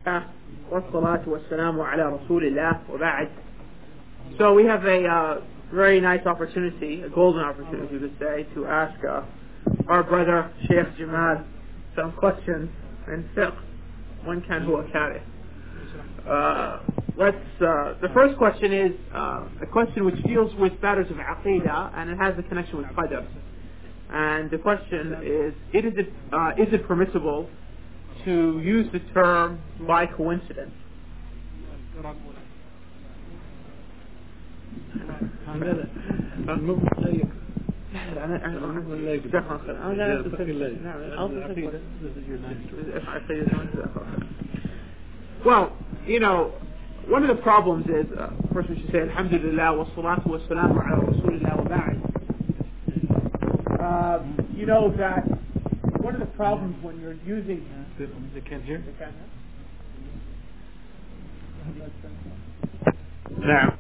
والصلاة والسلام على رسول الله وبعد. So we have a very nice opportunity, a golden opportunity to say, to ask our brother Sheikh Jamal some questions in fiqh. One can huwa karih. The first question is a question which deals with matters of aqidah, and it has a connection with qadr. And the question is it permissible to use the term by coincidence? Well, one of the problems is, first we should say, Alhamdulillah, wa salatu wa salamu ala rasulillah wa ba'd. You know that one of the problems when you're using... They can't hear? They can't hear? Now,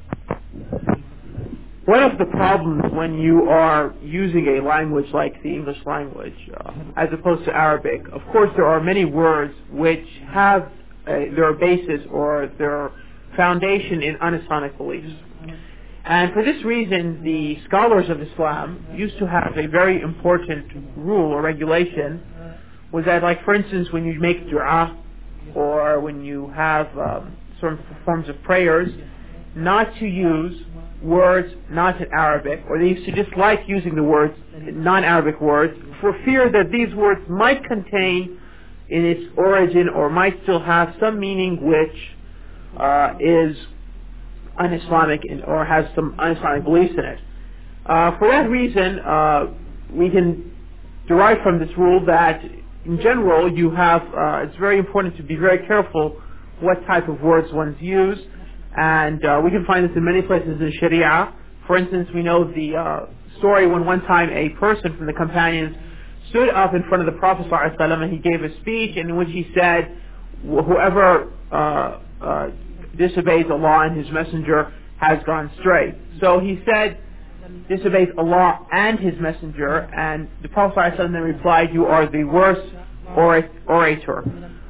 one of the problems when you are using a language like the English language, as opposed to Arabic, of course there are many words which have their basis or their foundation in un-Islamic beliefs. And for this reason, the scholars of Islam used to have a very important rule or regulation, was that, like, for instance, when you make dua or when you have certain forms of prayers, not to use words not in Arabic, or they used to dislike using the words, non-Arabic words, for fear that these words might contain in its origin or might still have some meaning which is un-Islamic or has some un-Islamic beliefs in it. For that reason, we can derive from this rule that in general you have, it's very important to be very careful what type of words one's use, and we can find this in many places in Sharia. For instance, we know the story when one time a person from the companions stood up in front of the Prophet ﷺ and he gave a speech in which he said, whoever disobeys Allah and His Messenger has gone straight. So he said, disobeys Allah and His Messenger, and the Prophet ﷺ then replied, you are the worst orator.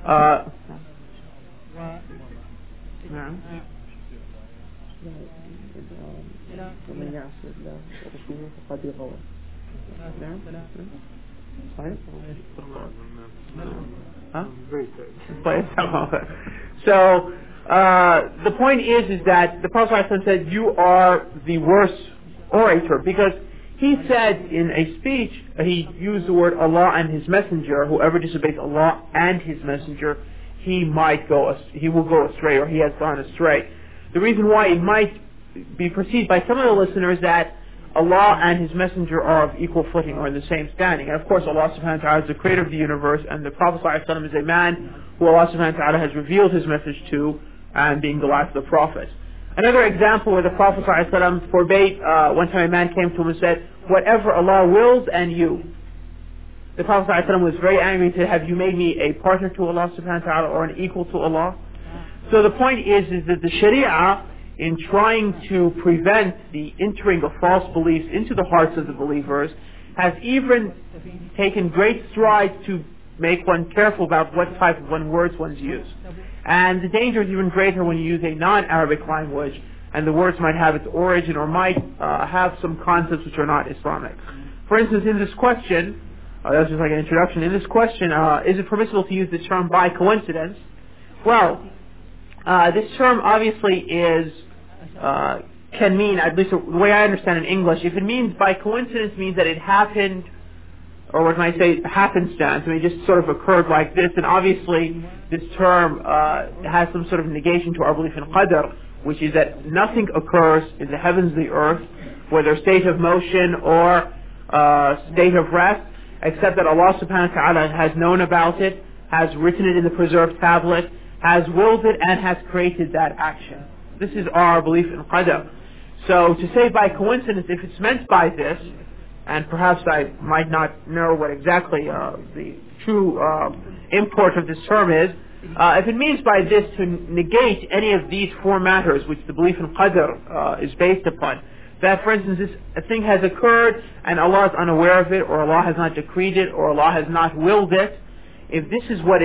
So the point is that the Prophet ﷺ said, you are the worst orator, because he said in a speech, he used the word Allah and His Messenger, whoever disobeys Allah and His Messenger, he will go astray, or he has gone astray. The reason why it might be perceived by some of the listeners that Allah and His Messenger are of equal footing or in the same standing. And of course Allah subhanahu wa ta'ala is the creator of the universe, and the Prophet ﷺ is a man who Allah subhanahu wa ta'ala has revealed His message to, and being the last of the prophets. Another example where the Prophet ﷺ forbade, one time a man came to him and said, whatever Allah wills and you. The Prophet ﷺ was very angry and said, have you made me a partner to Allah subhanahu wa ta'ala or an equal to Allah? So the point is that the Sharia, in trying to prevent the entering of false beliefs into the hearts of the believers, has even taken great strides to make one careful about what type of words one's use. And the danger is even greater when you use a non-Arabic language, and the words might have its origin or might have some concepts which are not Islamic. For instance, in this question, that's just like an introduction, in this question, is it permissible to use the term by coincidence? Well, this term obviously can mean, at least the way I understand in English, if it means by coincidence, means that it happened, or what might say happenstance, it just sort of occurred like this, and obviously this term has some sort of negation to our belief in qadr, which is that nothing occurs in the heavens and the earth, whether state of motion or state of rest, except that Allah subhanahu wa ta'ala has known about it, has written it in the preserved tablet, has willed it, and has created that action. This is our belief in qadr. So to say by coincidence, if it's meant by this, and perhaps I might not know what exactly the true import of this term is, if it means by this to negate any of these four matters which the belief in qadr is based upon, that for instance a thing has occurred and Allah is unaware of it, or Allah has not decreed it, or Allah has not willed it, if this is what it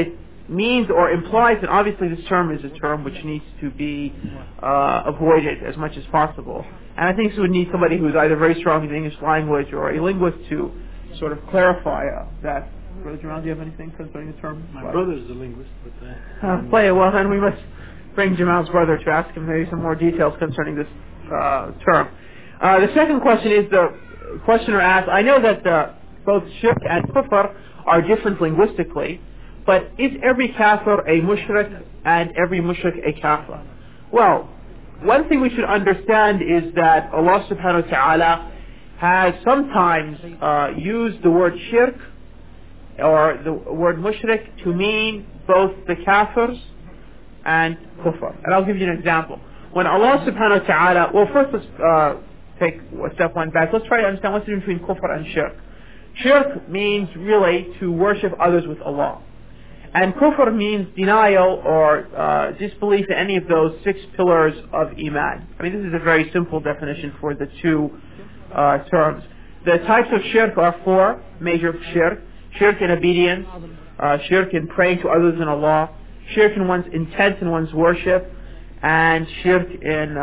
means or implies, then obviously this term is a term which needs to be avoided as much as possible. And I think this would need somebody who is either very strong in the English language or a linguist to sort of clarify that. Brother Jamal, do you have anything concerning the term? My brother is a linguist, but... Play it. Well, then we must bring Jamal's brother to ask him maybe some more details concerning this term. The second question is, the questioner asked, I know that both shirk and kufr are different linguistically, but is every kafir a mushrik and every mushrik a kafir? Well, one thing we should understand is that Allah subhanahu wa ta'ala has sometimes used the word shirk or the word mushrik to mean both the kafirs and kufr. And I'll give you an example. When Allah subhanahu wa ta'ala, well, first let's take a step one back. Let's try to understand what's the difference between kufr and shirk. Shirk means really to worship others with Allah. And kufr means denial or disbelief in any of those 6 pillars of Iman. I mean, this is a very simple definition for the two terms. The types of shirk are 4 major shirk. Shirk in obedience, shirk in praying to others than Allah, shirk in one's intent in one's worship, and shirk in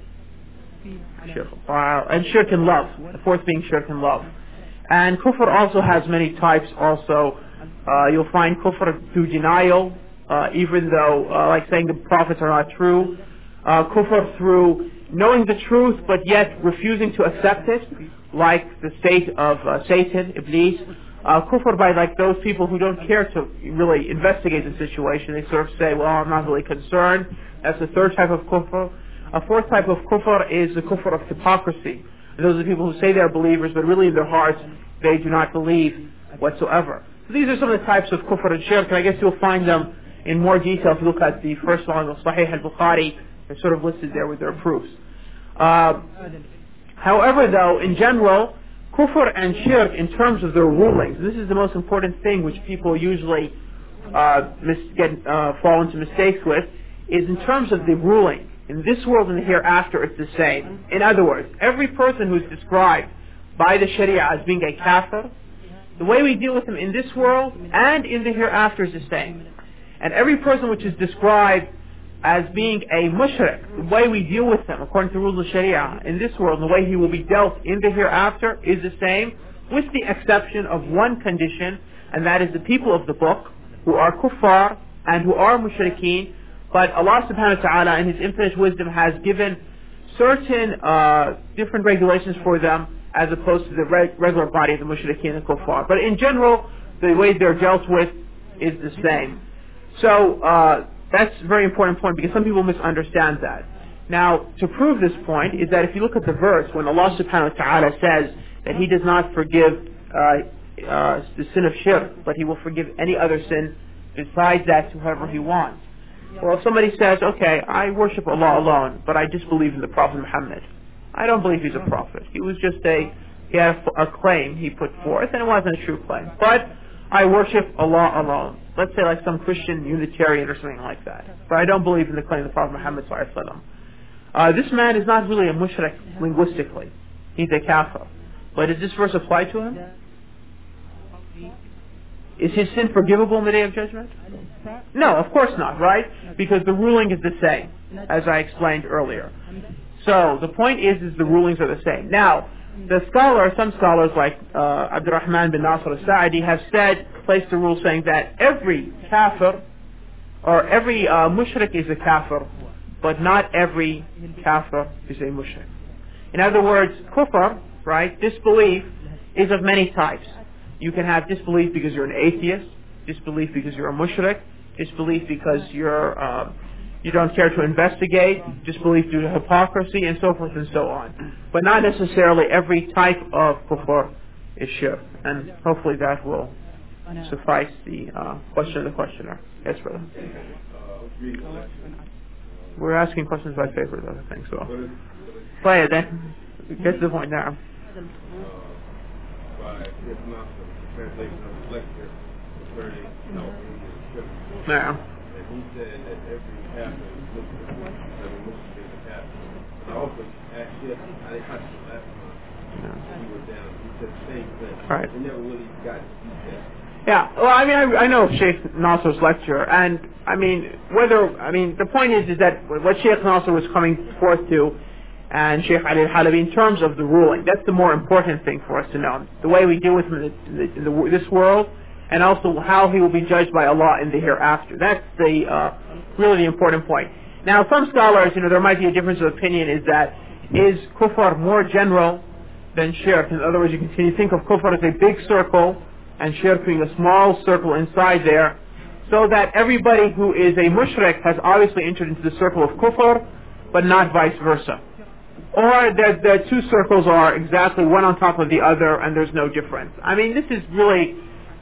shirk in love. The 4th being shirk in love. And kufr also has many types also. You'll find kufr through denial, even though, like saying the prophets are not true. Kufr through knowing the truth but yet refusing to accept it, like the state of Satan, Iblis. Kufr by like those people who don't care to really investigate the situation. They sort of say, well, I'm not really concerned. That's the 3rd type of kufr. A 4th type of kufr is the kufr of hypocrisy. And those are the people who say they're believers, but really in their hearts they do not believe whatsoever. So these are some of the types of kufr and shirk, and I guess you'll find them in more detail if you look at the first volume of Sahih al-Bukhari. They're sort of listed there with their proofs. However, though, in general, kufr and shirk, in terms of their rulings, this is the most important thing which people usually fall into mistakes with, is in terms of the ruling. In this world and the hereafter, it's the same. In other words, every person who's described by the Sharia as being a kafir, the way we deal with them in this world and in the hereafter is the same. And every person which is described as being a mushrik, the way we deal with them according to the rules of Sharia in this world, and the way he will be dealt in the hereafter is the same, with the exception of one condition, and that is the people of the book, who are kuffar and who are mushrikeen. But Allah subhanahu wa ta'ala in His infinite wisdom has given certain different regulations for them as opposed to the regular body of the mushrikeen and kuffar. But in general, the way they're dealt with is the same. So that's a very important point because some people misunderstand that. Now, to prove this point is that if you look at the verse, when Allah subhanahu wa ta'ala says that He does not forgive the sin of shirk, but He will forgive any other sin besides that to whoever He wants. Well, if somebody says, okay, I worship Allah alone, but I disbelieve in the Prophet Muhammad. I don't believe he's a prophet. He was just he had a claim he put forth, and it wasn't a true claim. But I worship Allah alone. Let's say like some Christian Unitarian or something like that. But I don't believe in the claim of the Prophet Muhammad sallallahu alaihi wasallam. This man is not really a mushrik linguistically. He's a kafir. But does this verse apply to him? Is his sin forgivable in the Day of Judgment? No, of course not, right? Because the ruling is the same, as I explained earlier. So the point is the rulings are the same. Now, some scholars like Abdurrahman bin Nasr al-Sa'idi have placed the rule saying that every kafir or every mushrik is a kafir, but not every kafir is a mushrik. In other words, kufr, right, disbelief, is of many types. You can have disbelief because you're an atheist, disbelief because you're a mushrik, disbelief because you don't care to investigate, disbelief due to hypocrisy, and so forth and so on. But not necessarily every type of kufr is shirk. And hopefully that will suffice the question of the questioner. Yes, brother. We're asking questions by paper, though, I think so. Play it then. Get to the point now. Translation of the lecture concerning Now. And he said that every kafir is Muslim, every Muslim is a kafir. And I also asked him, I didn't ask him last time, he was down, he said the same thing. Right. He never really got into detail. Yeah, well, I mean, I know Sheikh Nasser's lecture, and the point is that what Sheikh Nasser was coming forth to, and Sheikh Ali al-Halabi, in terms of the ruling, that's the more important thing for us to know. The way we deal with him in this world, and also how he will be judged by Allah in the hereafter. That's really the important point. Now, some scholars, there might be a difference of opinion, is kufr more general than shirk? In other words, you can think of kufr as a big circle, and shirk being a small circle inside there, so that everybody who is a mushrik has obviously entered into the circle of kufr, but not vice versa. Or the two circles are exactly one on top of the other, and there's no difference. I mean, this is really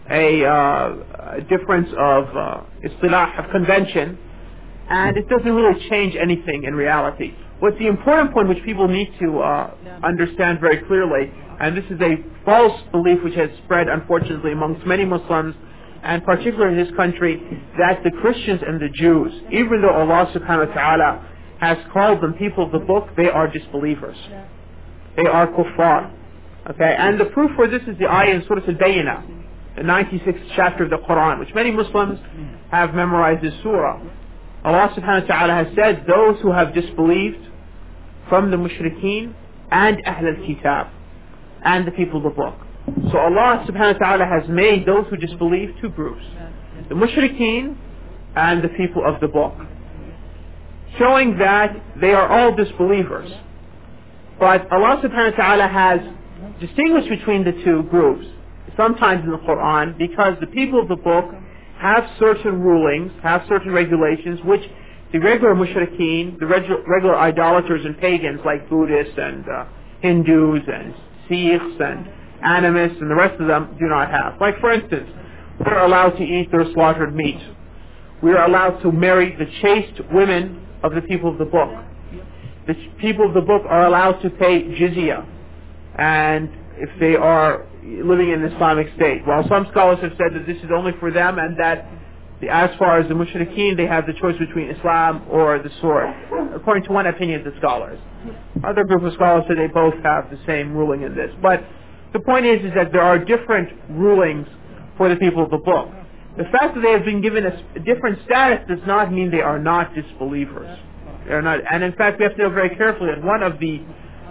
a difference of istilah, of convention, and it doesn't really change anything in reality. What's the important point which people need to understand very clearly, and this is a false belief which has spread unfortunately amongst many Muslims, and particularly in this country, that the Christians and the Jews, even though Allah subhanahu wa ta'ala has called them people of the book, they are disbelievers. They are kuffar. Okay, and the proof for this is the ayah in Surah Al-Bayyinah, the 96th chapter of the Quran, which many Muslims have memorized this surah. Allah subhanahu wa ta'ala has said, those who have disbelieved from the mushrikeen and Ahl al-Kitab, and the people of the book. So Allah subhanahu wa ta'ala has made those who disbelieve two groups, the mushrikeen and the people of the book, showing that they are all disbelievers. But Allah subhanahu wa ta'ala has distinguished between the two groups, sometimes in the Quran, because the people of the book have certain rulings, have certain regulations, which the regular mushrikeen, the regular idolaters and pagans like Buddhists and Hindus and Sikhs and animists and the rest of them do not have. Like, for instance, we're allowed to eat their slaughtered meat. We are allowed to marry the chaste women of the people of the book. The people of the book are allowed to pay jizya, and if they are living in an Islamic state. While some scholars have said that this is only for them, and that as far as the mushrikeen, they have the choice between Islam or the sword, according to one opinion of the scholars. Other group of scholars say they both have the same ruling in this. But the point is that there are different rulings for the people of the book. The fact that they have been given a different status does not mean they are not disbelievers. They are not, and in fact, we have to know very carefully that one of the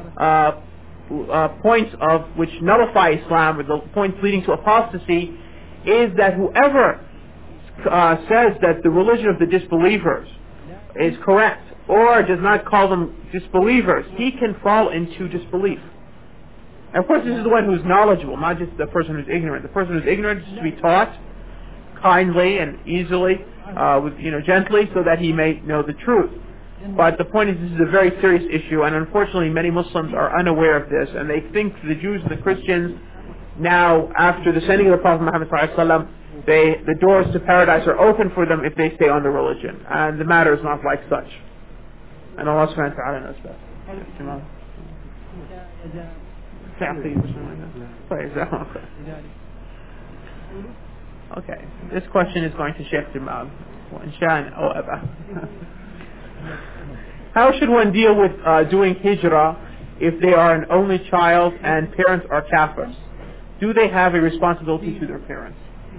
points of which nullify Islam, or the points leading to apostasy, is that whoever says that the religion of the disbelievers is correct, or does not call them disbelievers, he can fall into disbelief. And of course, this is the one who's knowledgeable, not just the person who's ignorant. The person who's ignorant is to be taught kindly and easily, gently, so that he may know the truth. But the point is, this is a very serious issue, and unfortunately many Muslims are unaware of this, and they think the Jews and the Christians, now after the sending of the Prophet Muhammad ﷺ, the doors to paradise are open for them if they stay on the religion, and the matter is not like such. And Allah subhanahu wa ta'ala knows best. Okay, this question is going to Sheikh Jamal. How should one deal with doing hijrah if they are an only child and parents are Kafirs? Do they have a responsibility to their parents?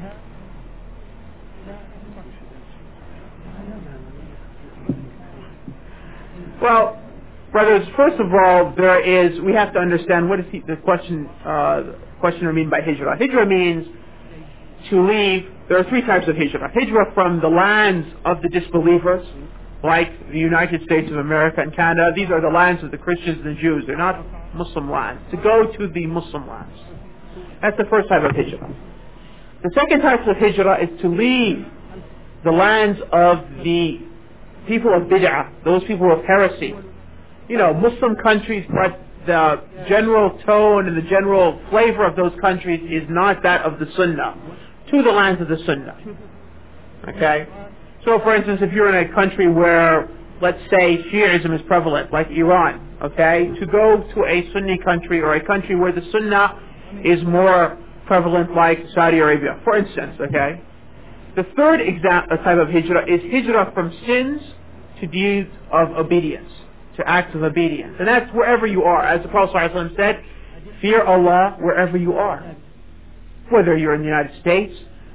Well, brothers, first of all, we have to understand what is the questioner mean by hijrah. Hijrah means to leave. There are three types of hijrah. Hijrah from the lands of the disbelievers, like the United States of America and Canada. These are the lands of the Christians and the Jews. They're not Muslim lands. To go to the Muslim lands. That's the first type of hijrah. The second type of hijrah is to leave the lands of the people of bid'ah, those people of heresy. Muslim countries, but the general tone and the general flavor of those countries is not that of the Sunnah, to the lands of the Sunnah. Okay? So, for instance, if you're in a country where, let's say, Shi'ism is prevalent, like Iran, okay, to go to a Sunni country or a country where the Sunnah is more prevalent, like Saudi Arabia, for instance, okay? The third type of hijrah is hijrah from sins to deeds of obedience, to acts of obedience. And that's wherever you are. As the Prophet said, fear Allah wherever you are. Whether you're in the United States,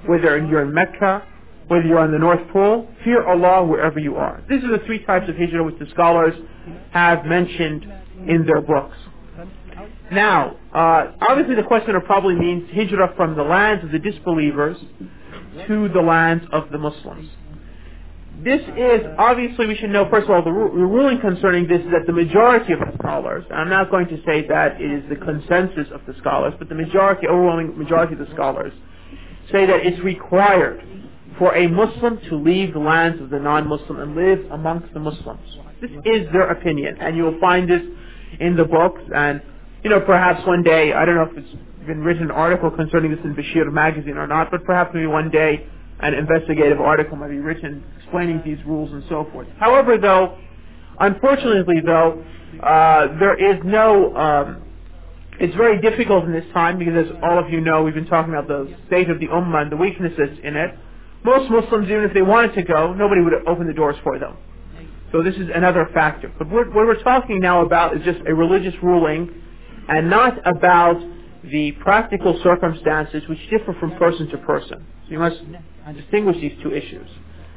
whether you're in Mecca, whether you're on the North Pole, fear Allah wherever you are. These are the three types of hijrah which the scholars have mentioned in their books. Now, obviously the questioner probably means hijrah from the lands of the disbelievers to the lands of the Muslims. This is, obviously we should know, first of all, the ruling concerning this is that the majority of the scholars, and I'm not going to say that it is the consensus of the scholars, but the overwhelming majority of the scholars say that it's required for a Muslim to leave the lands of the non-Muslim and live amongst the Muslims. This is their opinion, and you'll find this in the books, and perhaps one day, I don't know if it's been written an article concerning this in Bashir magazine or not, but perhaps maybe one day an investigative article might be written explaining these rules and so forth. However, though, unfortunately, though, there is no, it's very difficult in this time because, as all of you know, we've been talking about the state of the Ummah and the weaknesses in it. Most Muslims, even if they wanted to go, nobody would open the doors for them. So this is another factor. But what we're talking now about is just a religious ruling and not about the practical circumstances which differ from person to person. So you must distinguish these two issues.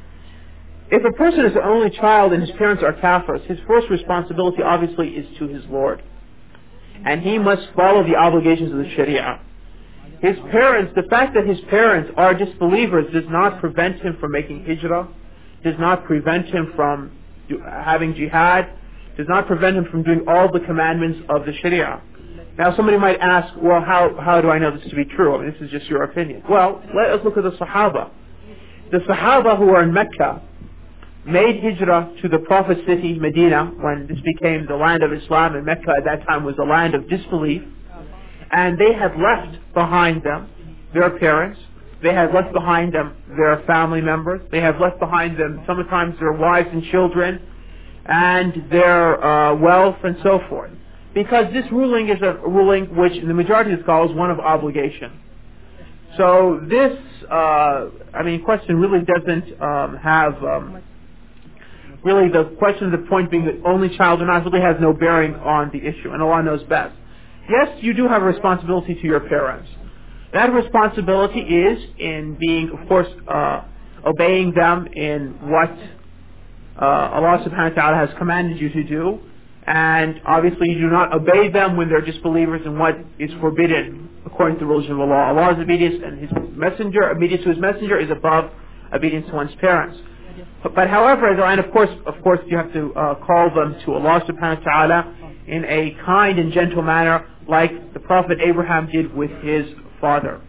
If a person is the only child and his parents are kafirs, his first responsibility obviously is to his Lord. And he must follow the obligations of the Sharia. His parents, the fact that his parents are disbelievers does not prevent him from making hijrah, does not prevent him from having jihad, does not prevent him from doing all the commandments of the Sharia. Now somebody might ask, well, how do I know this to be true? I mean, this is just your opinion. Well, let us look at the Sahaba. The Sahaba who were in Mecca made hijrah to the Prophet's city, Medina, when this became the land of Islam, and Mecca at that time was the land of disbelief. And they had left behind them their parents. They had left behind them their family members. They had left behind them sometimes their wives and children and their wealth and so forth. Because this ruling is a ruling which, in the majority of the scholars, is one of obligation. So this, question really doesn't have, really the question of the point being the only child or not really has no bearing on the issue, and Allah knows best. Yes, you do have a responsibility to your parents. That responsibility is in being, of course, obeying them in what Allah subhanahu wa ta'ala has commanded you to do. And obviously you do not obey them when they're disbelievers in what is forbidden according to the religion of Allah. Allah's obedience and His messenger, obedience to His messenger is above obedience to one's parents. But however, and of course you have to call them to Allah subhanahu wa ta'ala in a kind and gentle manner like the Prophet Abraham did with his father.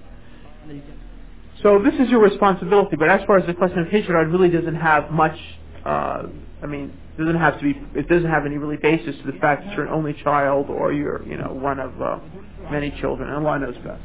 So this is your responsibility, but as far as the question of hijrah, it really doesn't have much, it doesn't have any really basis to the fact that you're an only child or you're, one of many children. And Allah knows best.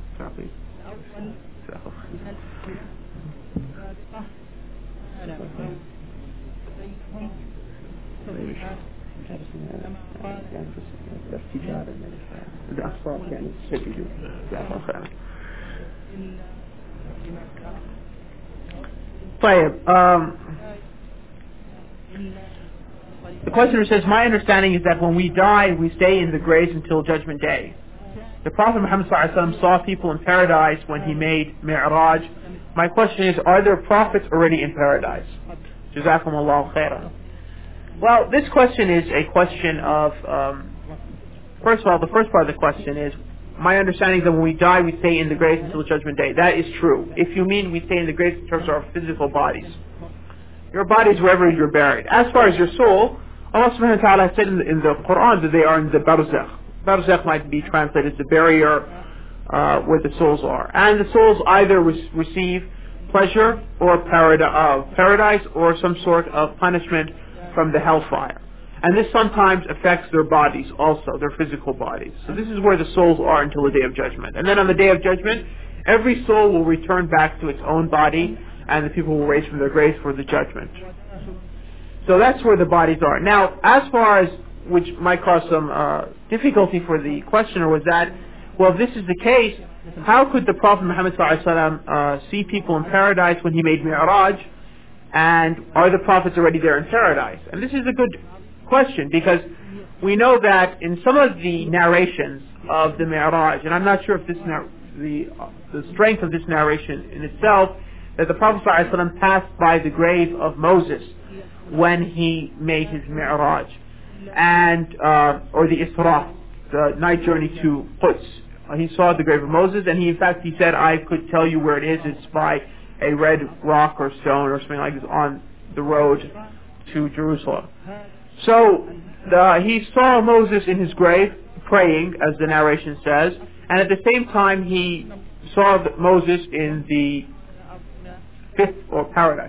The questioner says, my understanding is that when we die, we stay in the graves until Judgment Day. The Prophet Muhammad ﷺ saw people in paradise when he made Mi'raj. My question is, are there prophets already in paradise? Jazakumullahu khairan. Well, this question is a question of, first of all, the first part of the question is, my understanding is that when we die, we stay in the graves until Judgment Day. That is true. If you mean we stay in the graves in terms of our physical bodies. Your body is wherever you're buried. As far as your soul, Allah subhanahu wa ta'ala said in the Quran that they are in the barzakh. Barzakh might be translated as the barrier where the souls are. And the souls either receive pleasure or paradise or some sort of punishment from the hellfire. And this sometimes affects their bodies also, their physical bodies. So this is where the souls are until the Day of Judgment. And then on the Day of Judgment, every soul will return back to its own body and the people will raise from their graves for the judgment. So that's where the bodies are. Now, as far as, which might cause some difficulty for the questioner, was that, well, if this is the case, how could the Prophet Muhammad ﷺ see people in paradise when he made Mi'raj, and are the prophets already there in paradise? And this is a good question, because we know that in some of the narrations of the Mi'raj, and I'm not sure if the strength of this narration in itself, that the Prophet ﷺ passed by the grave of Moses when he made his Mi'raj, and or the Isra, the night journey to Quds. He saw the grave of Moses, and he said, I could tell you where it is. It's by a red rock or stone or something like this on the road to Jerusalem. So he saw Moses in his grave praying, as the narration says, and at the same time he saw Moses in the fifth or paradise,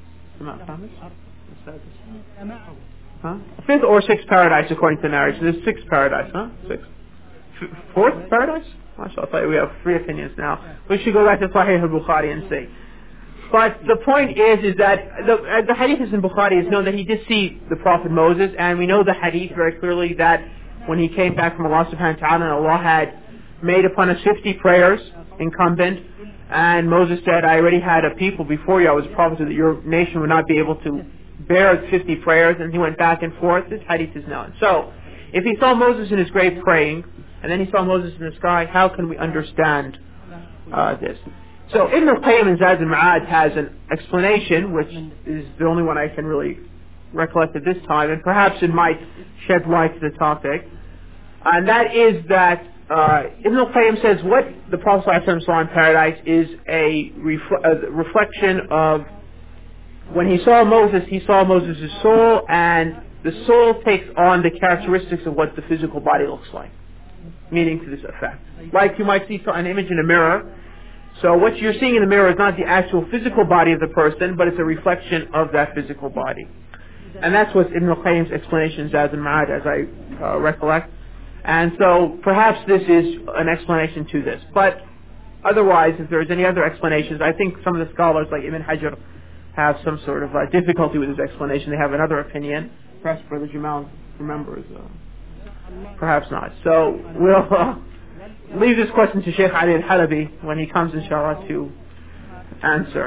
right? Fifth or sixth paradise according to the narration. There's sixth paradise, huh? Sixth. Fourth paradise? MashaAllah, we have three opinions now. We should go back to Sahih al-Bukhari and see. But the point is that the hadith is in Bukhari. It's known that he did see the Prophet Moses, and we know the hadith very clearly that when he came back from Allah subhanahu wa ta'ala, Allah had made upon us 50 prayers incumbent, and Moses said, I already had a people before you. I was a prophet that your nation would not be able to bear 50 prayers, and he went back and forth. This hadith is known. So, if he saw Moses in his grave praying, and then he saw Moses in the sky, how can we understand this? So Ibn al-Qayyim in Zad al-Ma'ad has an explanation, which is the only one I can really recollect at this time, and perhaps it might shed light to the topic. And that is that Ibn al-Qayyim says what the Prophet ﷺ saw in paradise is a reflection of when he saw Moses' soul, and the soul takes on the characteristics of what the physical body looks like, meaning to this effect. Like you might see an image in a mirror. So what you're seeing in the mirror is not the actual physical body of the person, but it's a reflection of that physical body. And that's what Ibn al-Qayyim's explanation is as in Ma'ad, as I recollect. And so perhaps this is an explanation to this. But otherwise, if there's any other explanations, I think some of the scholars like Ibn Hajar have some sort of difficulty with his explanation. They have another opinion. Perhaps Brother Jamal remembers. Perhaps not. So we'll leave this question to Sheikh Ali al-Halabi when he comes, inshallah, to answer.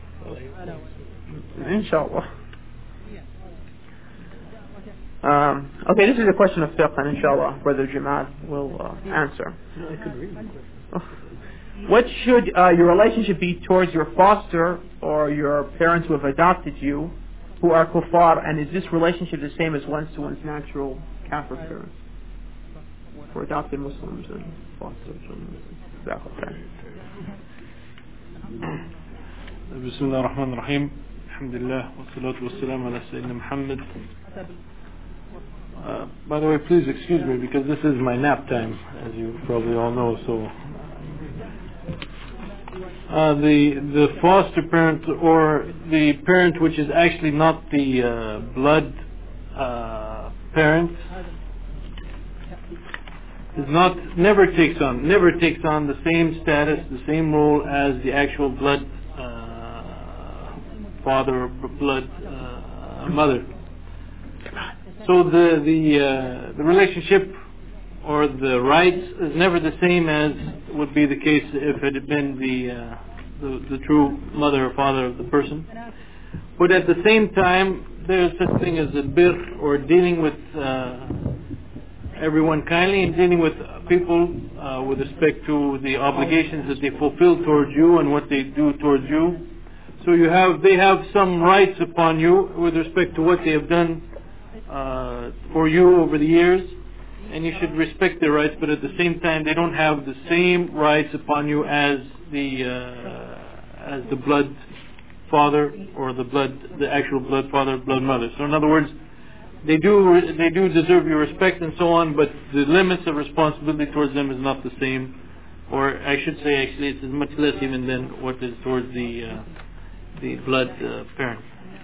Inshallah. Okay, this is a question of fiqh, and inshallah, Brother Jamal will answer. What should your relationship be towards your foster or your parents who have adopted you, who are kuffar, and is this relationship the same as one's to one's natural kafir parents? For adopted Muslims and foster children. Bismillah ar-Rahman ar-Rahim. Alhamdulillah. Wa salatu wa salam ala Sayyidina Muhammad. By the way, please excuse me because this is my nap time, as you probably all know. So, the foster parent or the parent which is actually not the blood parent is never takes on the same status, the same role as the actual blood father or blood mother. So the relationship or the rights is never the same as would be the case if it had been the true mother or father of the person. But at the same time, there's such thing as a bir, or dealing with everyone kindly and dealing with people with respect to the obligations that they fulfill towards you and what they do towards you. So they have some rights upon you with respect to what they have done for you over the years, and you should respect their rights, but at the same time they don't have the same rights upon you as the blood father or the actual blood father, blood mother. So in other words, they do deserve your respect and so on, but the limits of responsibility towards them is not the same, or I should say actually it's as much less even than what is towards the blood parent.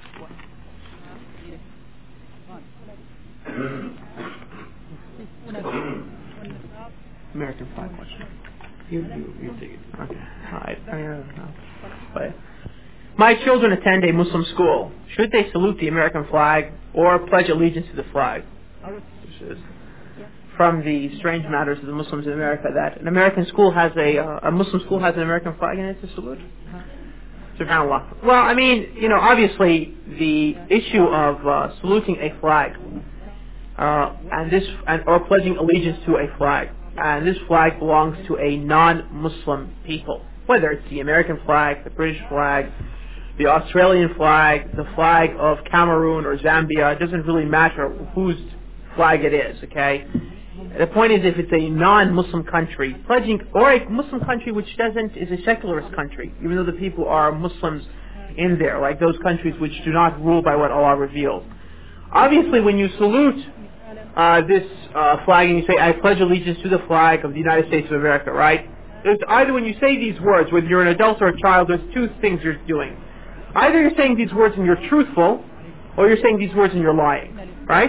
American flag question. You take it. Okay. Alright. My children attend a Muslim school. Should they salute the American flag or pledge allegiance to the flag? This is from the strange matters of the Muslims in America, that an American school has a Muslim school has an American flag in it to salute. SubhanAllah. Well, I mean, obviously the issue of saluting a flag or pledging allegiance to a flag and this flag belongs to a non-Muslim people. Whether it's the American flag, the British flag, the Australian flag, the flag of Cameroon or Zambia, it doesn't really matter whose flag it is, okay? The point is, if it's a non-Muslim country, pledging, or a Muslim country which is a secularist country, even though the people are Muslims in there, like those countries which do not rule by what Allah revealed. Obviously, when you salute this flag and you say, I pledge allegiance to the flag of the United States of America, right? There's either when you say these words, whether you're an adult or a child, there's two things you're doing. Either you're saying these words and you're truthful, or you're saying these words and you're lying, right?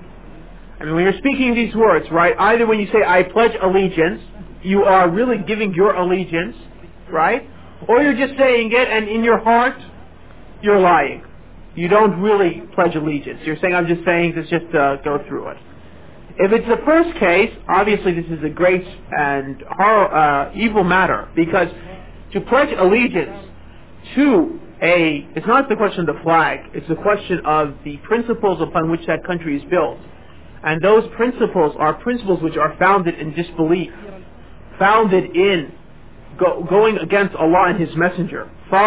I mean, when you're speaking these words, right, either when you say, I pledge allegiance, you are really giving your allegiance, right? Or you're just saying it and in your heart, you're lying. You don't really pledge allegiance. You're saying, I'm just saying this just to go through it. If it's the first case, obviously this is a great and evil matter, because to pledge allegiance to it's not the question of the flag, it's the question of the principles upon which that country is built. And those principles are principles which are founded in disbelief, founded in going against Allah and His Messenger,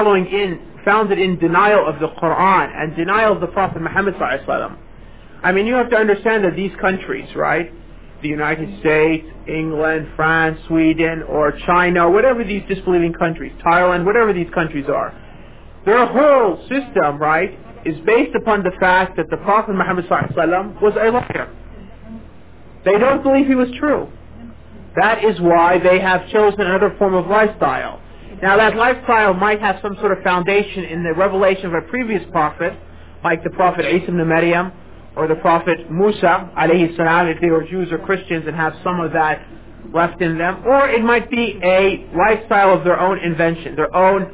founded in denial of the Quran and denial of the Prophet Muhammad ﷺ. I mean, you have to understand that these countries, right, the United States, England, France, Sweden, or China, whatever these disbelieving countries, Thailand, whatever these countries are, their whole system, right, is based upon the fact that the Prophet Muhammad ﷺ was a liar. They don't believe he was true. That is why they have chosen another form of lifestyle. Now that lifestyle might have some sort of foundation in the revelation of a previous prophet, like the Prophet Isa ibn Maryam, or the Prophet Musa, alayhi salam, if they were Jews or Christians and have some of that left in them. Or it might be a lifestyle of their own invention, their own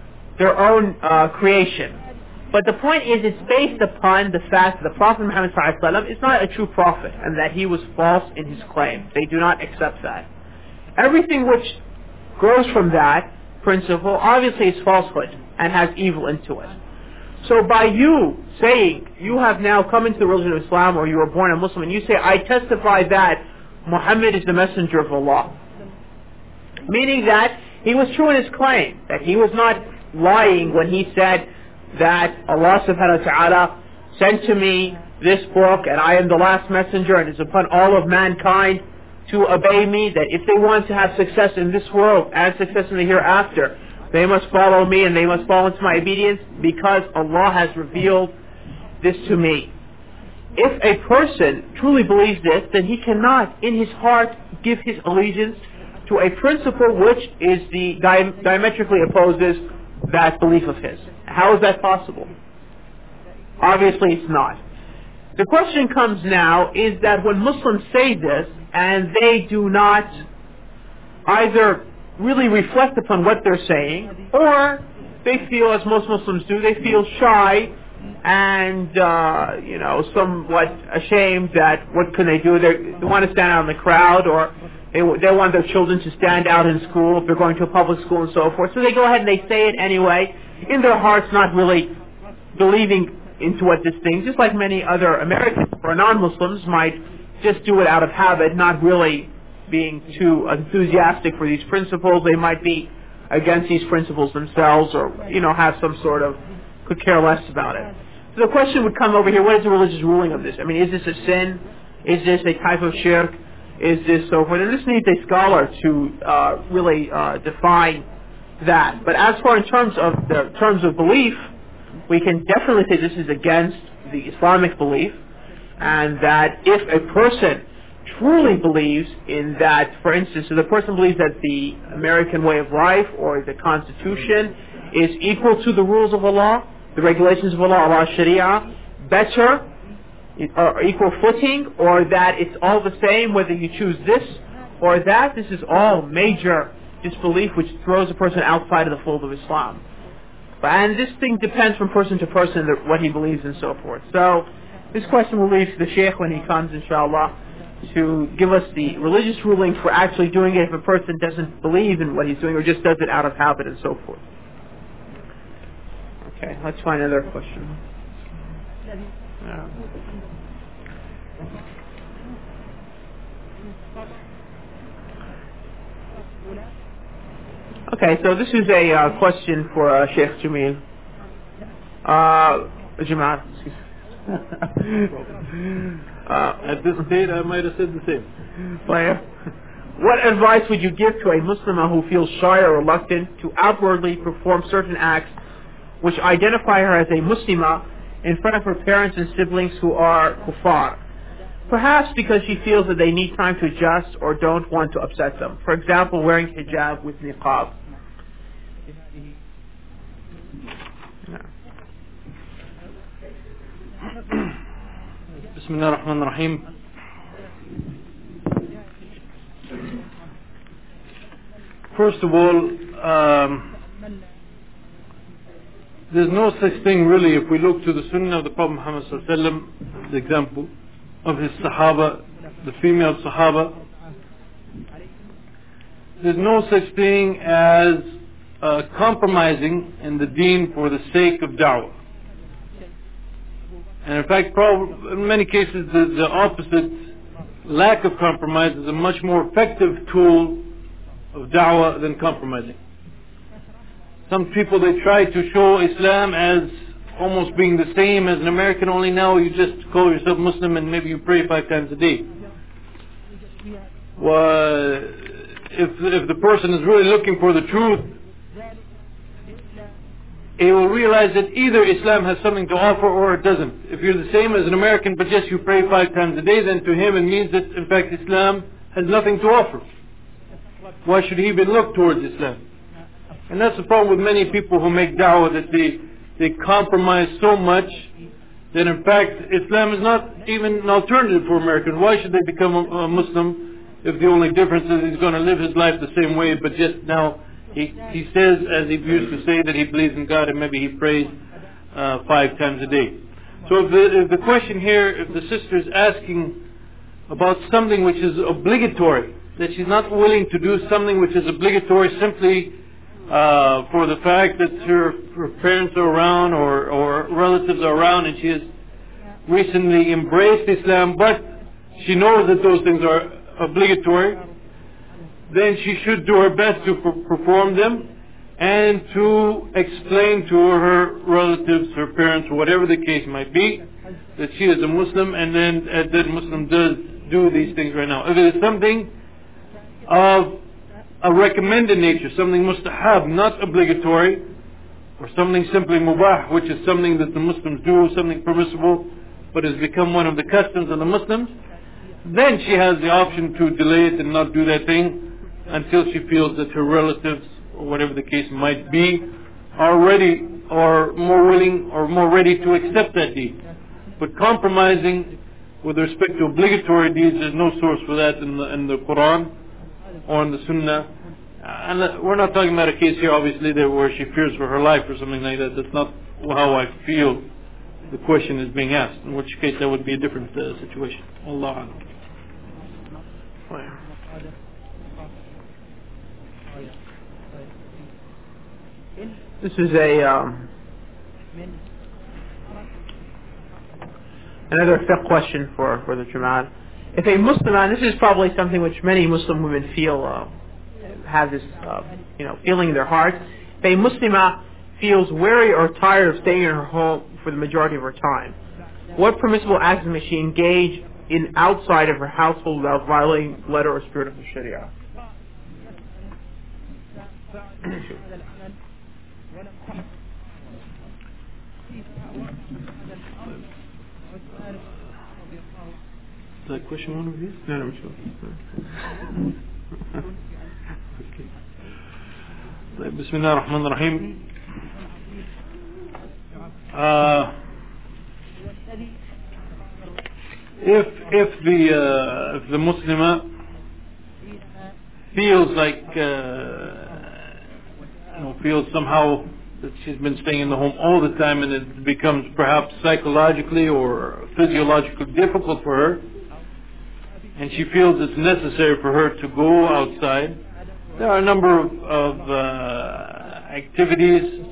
creation. But the point is, it's based upon the fact that the Prophet Muhammad ﷺ is not a true prophet and that he was false in his claim. They do not accept that. Everything which grows from that principle obviously is falsehood and has evil into it. So by you saying you have now come into the religion of Islam, or you were born a Muslim, and you say, I testify that Muhammad is the messenger of Allah, meaning that he was true in his claim, that he was not lying when he said that Allah subhanahu wa ta'ala sent to me this book and I am the last messenger and it's upon all of mankind to obey me, that if they want to have success in this world and success in the hereafter, they must follow me and they must fall into my obedience because Allah has revealed this to me. If a person truly believes this, then he cannot in his heart give his allegiance to a principle which is diametrically opposes that belief of his. How is that possible? Obviously it's not. The question comes now is that when Muslims say this and they do not either really reflect upon what they're saying, or they feel, as most Muslims do, they feel shy and somewhat ashamed that what can they do? They want to stand out in the crowd, or they want their children to stand out in school if they're going to a public school and so forth. So they go ahead and they say it anyway, in their hearts not really believing into what this thing, just like many other Americans or non-Muslims might just do it out of habit, not really being too enthusiastic for these principles. They might be against these principles themselves, or have some sort of could care less about it. So the question would come over here, what is the religious ruling of this? I mean, is this a sin? Is this a type of shirk? Is this so forth? And this needs a scholar to really define that. But as far in terms of belief, we can definitely say this is against the Islamic belief, and that if a person truly believes in that, for instance, if the person believes that the American way of life or the Constitution is equal to the rules of Allah, the regulations of Allah, Allah's Sharia, better, or equal footing, or that it's all the same whether you choose this or that, this is all major disbelief which throws a person outside of the fold of Islam. And this thing depends from person to person, what he believes and so forth. So this question will leave to the Shaykh when he comes, inshallah, to give us the religious ruling for actually doing it if a person doesn't believe in what he's doing or just does it out of habit and so forth. Okay, let's find another question. Okay, so this is a question for Sheikh Jamil. Jamal, excuse me. At this state, I might have said the same. What advice would you give to a Muslimah who feels shy or reluctant to outwardly perform certain acts which identify her as a Muslimah in front of her parents and siblings who are kuffar? Perhaps because she feels that they need time to adjust or don't want to upset them. For example, wearing hijab with niqab. Bismillah ar-Rahman ar-Rahim. First of all, there's no such thing really, if we look to the Sunnah of the Prophet Muhammad sallallahu alaihi wasallam, the example of his Sahaba, the female Sahaba, there's no such thing as compromising in the deen for the sake of da'wah. And in fact, in many cases, the opposite, lack of compromise is a much more effective tool of da'wah than compromising. Some people, they try to show Islam as almost being the same as an American, only now you just call yourself Muslim and maybe you pray 5 times a day. Well, if the person is really looking for the truth, he will realize that either Islam has something to offer or it doesn't. If you're the same as an American but just you pray 5 times a day, then to him it means that in fact Islam has nothing to offer. Why should he even look towards Islam? And that's the problem with many people who make da'wah, that they compromise so much that in fact Islam is not even an alternative for Americans. Why should they become a Muslim if the only difference is he's going to live his life the same way, but just now he says, as he used to say, that he believes in God and maybe he prays 5 times a day. So if the question here, if the sister is asking about something which is obligatory, that she's not willing to do something which is obligatory simply for the fact that her parents are around or relatives are around and she has recently embraced Islam, but she knows that those things are obligatory, then she should do her best to perform them and to explain to her relatives, her parents, whatever the case might be, that she is a Muslim and then that Muslim does do these things right now. If it is something of a recommended nature, something mustahab, not obligatory, or something simply mubah, which is something that the Muslims do, something permissible, but has become one of the customs of the Muslims, then she has the option to delay it and not do that thing until she feels that her relatives, or whatever the case might be, are ready or more willing or more ready to accept that deed. But compromising with respect to obligatory deeds, there's no source for that in the Quran or in the Sunnah. And we're not talking about a case here, obviously, where she fears for her life or something like that. That's not how I feel the question is being asked, in which case that would be a different situation. Allah. This is another fiqh question for the Jamaat. If a Muslim, and this is probably something which many Muslim women feel, have this feeling in their heart. If a Muslimah feels weary or tired of staying in her home for the majority of her time, what permissible acts may she engage in outside of her household without violating letter or spirit of the Sharia? Is that question one of you? No, I'm sure. Okay. Bismillah ar-Rahman ar-Rahim. If the Muslimah feels like feels somehow that she's been staying in the home all the time and it becomes perhaps psychologically or physiologically difficult for her, and she feels it's necessary for her to go outside, there are a number of activities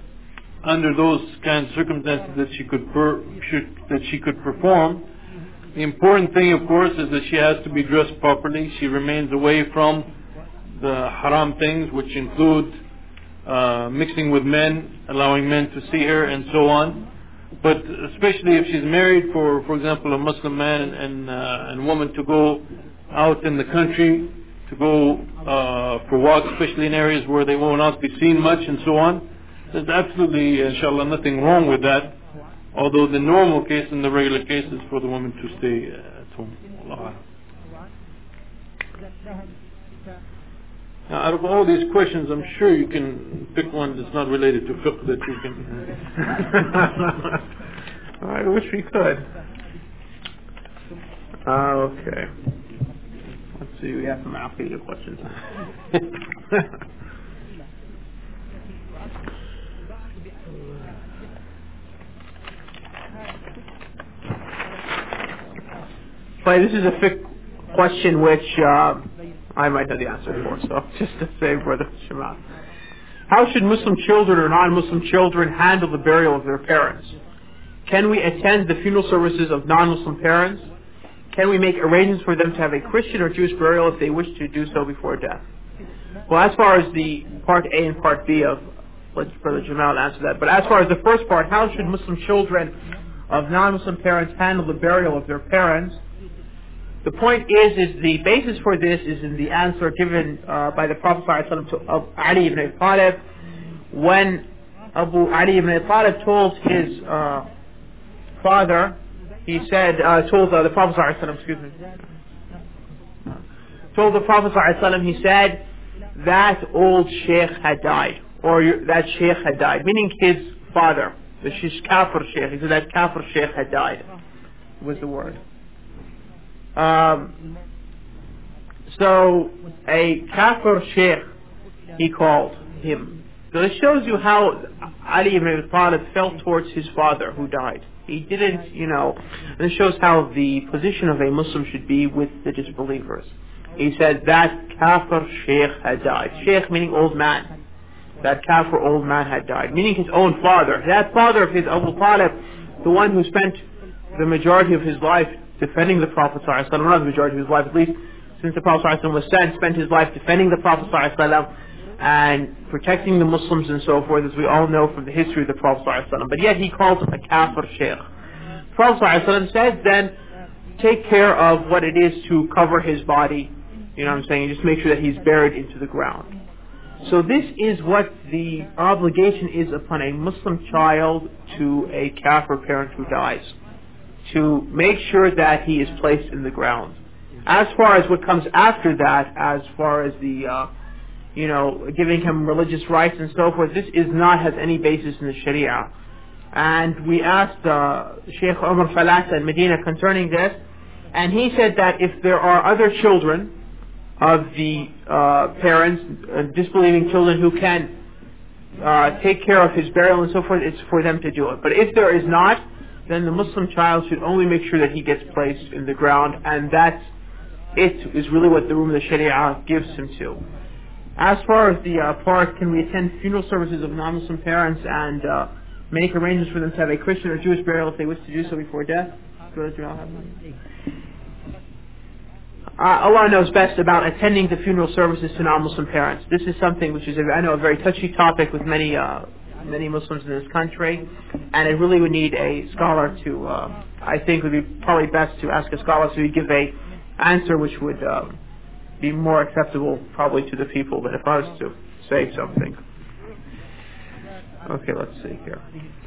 under those kinds of circumstances that she could perform The important thing, of course, is that she has to be dressed properly. She remains away from the haram things, which include mixing with men, allowing men to see her, and so on. But especially if she's married, for example, a Muslim man and woman, to go out in the country, to go for walks, especially in areas where they will not be seen much, and so on. There's absolutely, inshallah, nothing wrong with that. Although the normal case and the regular case is for the woman to stay at home. Allah. Now, out of all these questions, I'm sure you can pick one that's not related to fiqh that you can. I wish we could. Okay. Let's see. We have some Aqidah questions. But this is a fiqh question which I might know the answer for, so just to say, Brother Shema. How should Muslim children or non-Muslim children handle the burial of their parents? Can we attend the funeral services of non-Muslim parents? Can we make arrangements for them to have a Christian or Jewish burial if they wish to do so before death? Well, as far as the part A and part B of, let Brother Jamal answer that, but as far as the first part, how should Muslim children of non-Muslim parents handle the burial of their parents? The point is the basis for this is in the answer given by the Prophet ﷺ to Ali ibn Abi Talib when Abu Ali ibn Abi Talib told his father, he said, told the Prophet ﷺ, told the Prophet ﷺ, he said, that old sheikh had died, or that sheikh had died, meaning his father, the kafir sheikh. He said that kafir sheikh had died, was the word. So a kafir sheikh, he called him. So it shows you how Ali ibn Abi Talib felt towards his father who died. He didn't, and it shows how the position of a Muslim should be with the disbelievers. He said that kafir sheikh had died. Sheikh meaning old man. That kafir old man had died, meaning his own father. That father of his, Abu Talib, the one who spent the majority of his life defending the Prophet ﷺ, not the majority of his life, at least since the Prophet ﷺ was sent, spent his life defending the Prophet ﷺ and protecting the Muslims and so forth, as we all know from the history of the Prophet ﷺ. But yet he calls him a kafir sheikh. The Prophet ﷺ says, then take care of what it is to cover his body, and just make sure that he's buried into the ground. So this is what the obligation is upon a Muslim child to a kafir parent who dies, to make sure that he is placed in the ground. As far as what comes after that, as far as the, giving him religious rights and so forth, this has any basis in the Sharia. And we asked Sheikh Umar Falasa in Medina concerning this, and he said that if there are other children of the parents, disbelieving children who can take care of his burial and so forth, it's for them to do it. But if there is not, then the Muslim child should only make sure that he gets placed in the ground, and that it is really what the room of the Sharia gives him to. As far as the part, can we attend funeral services of non-Muslim parents and make arrangements for them to have a Christian or Jewish burial if they wish to do so before death? Allah knows best about attending the funeral services to non-Muslim parents. This is something which is, I know, a very touchy topic with many Muslims in this country, and it really would need a scholar to, I think it would be probably best to ask a scholar so he'd give a answer which would be more acceptable probably to the people than if I was to say something. Okay, let's see here.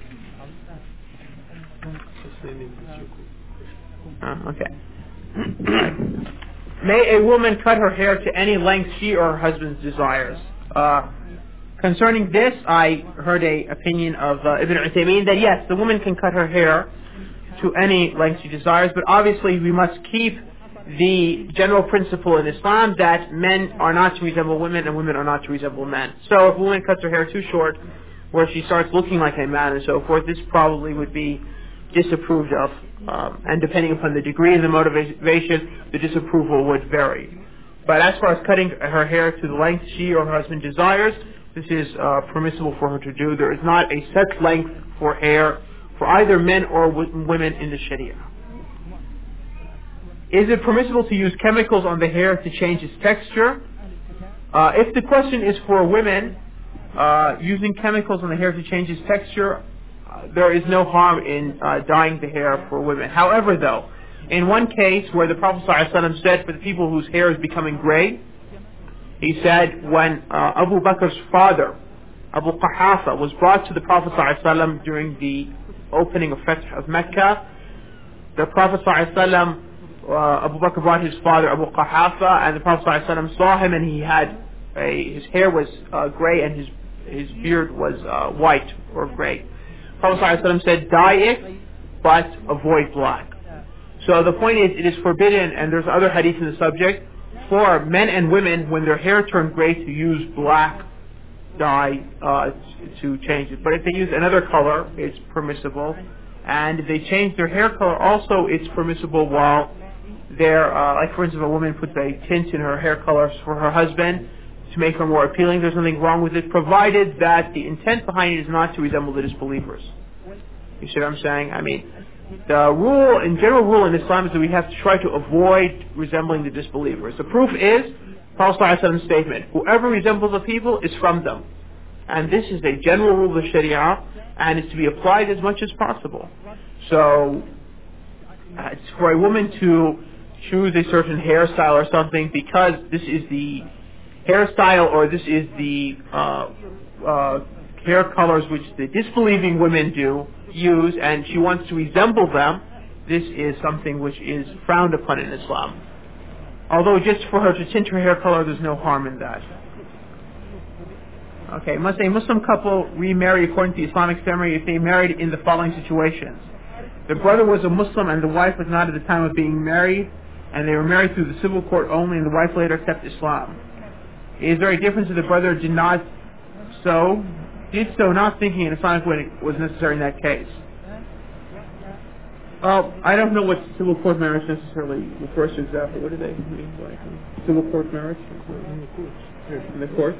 Okay. May a woman cut her hair to any length she or her husband desires? Concerning this, I heard an opinion of Ibn Uthaymeen that yes, the woman can cut her hair to any length she desires, but obviously we must keep the general principle in Islam that men are not to resemble women and women are not to resemble men. So if a woman cuts her hair too short, where she starts looking like a man and so forth, this probably would be disapproved of, and depending upon the degree of the motivation, the disapproval would vary. But as far as cutting her hair to the length she or her husband desires, this is permissible for her to do. There is not a set length for hair for either men or women in the Sharia. Is it permissible to use chemicals on the hair to change its texture? If the question is for women, using chemicals on the hair to change its texture, there is no harm in dyeing the hair for women. However, though, in one case where the Prophet ﷺ said for the people whose hair is becoming gray, he said when Abu Bakr's father, Abu Qahafa, was brought to the Prophet ﷺ during the opening of Fath of Mecca, the Prophet ﷺ, Abu Bakr brought his father Abu Qahafa, and the Prophet ﷺ saw him, and he had his hair was gray and his beard was white or gray. Prophet ﷺ said, dye it, but avoid black. So the point is, it is forbidden, and there's other hadith in the subject, for men and women, when their hair turned gray, to use black dye to change it. But if they use another color, it's permissible. And if they change their hair color, also it's permissible while they're, like for instance, if a woman puts a tint in her hair color for her husband to make her more appealing, there's nothing wrong with it, provided that the intent behind it is not to resemble the disbelievers. You see what I'm saying? I mean, the general rule in Islam is that we have to try to avoid resembling the disbelievers. The proof is Prophet ﷺ's statement, whoever resembles the people is from them. And this is a general rule of the Sharia, and it's to be applied as much as possible. So, it's for a woman to choose a certain hairstyle or something because this is the hairstyle or this is the hair colors which the disbelieving women use, and she wants to resemble them, this is something which is frowned upon in Islam. Although just for her to tint her hair color, there's no harm in that. Okay, must a Muslim couple remarry according to Islamic ceremony if they married in the following situations? The brother was a Muslim and the wife was not at the time of being married, and they were married through the civil court only, and the wife later accepted Islam. Is there a difference if the brother did so not thinking an Islamic wedding was necessary in that case? I don't know what civil court marriage necessarily refers to exactly. What do they mean by civil court marriage? In the courts. In the courts?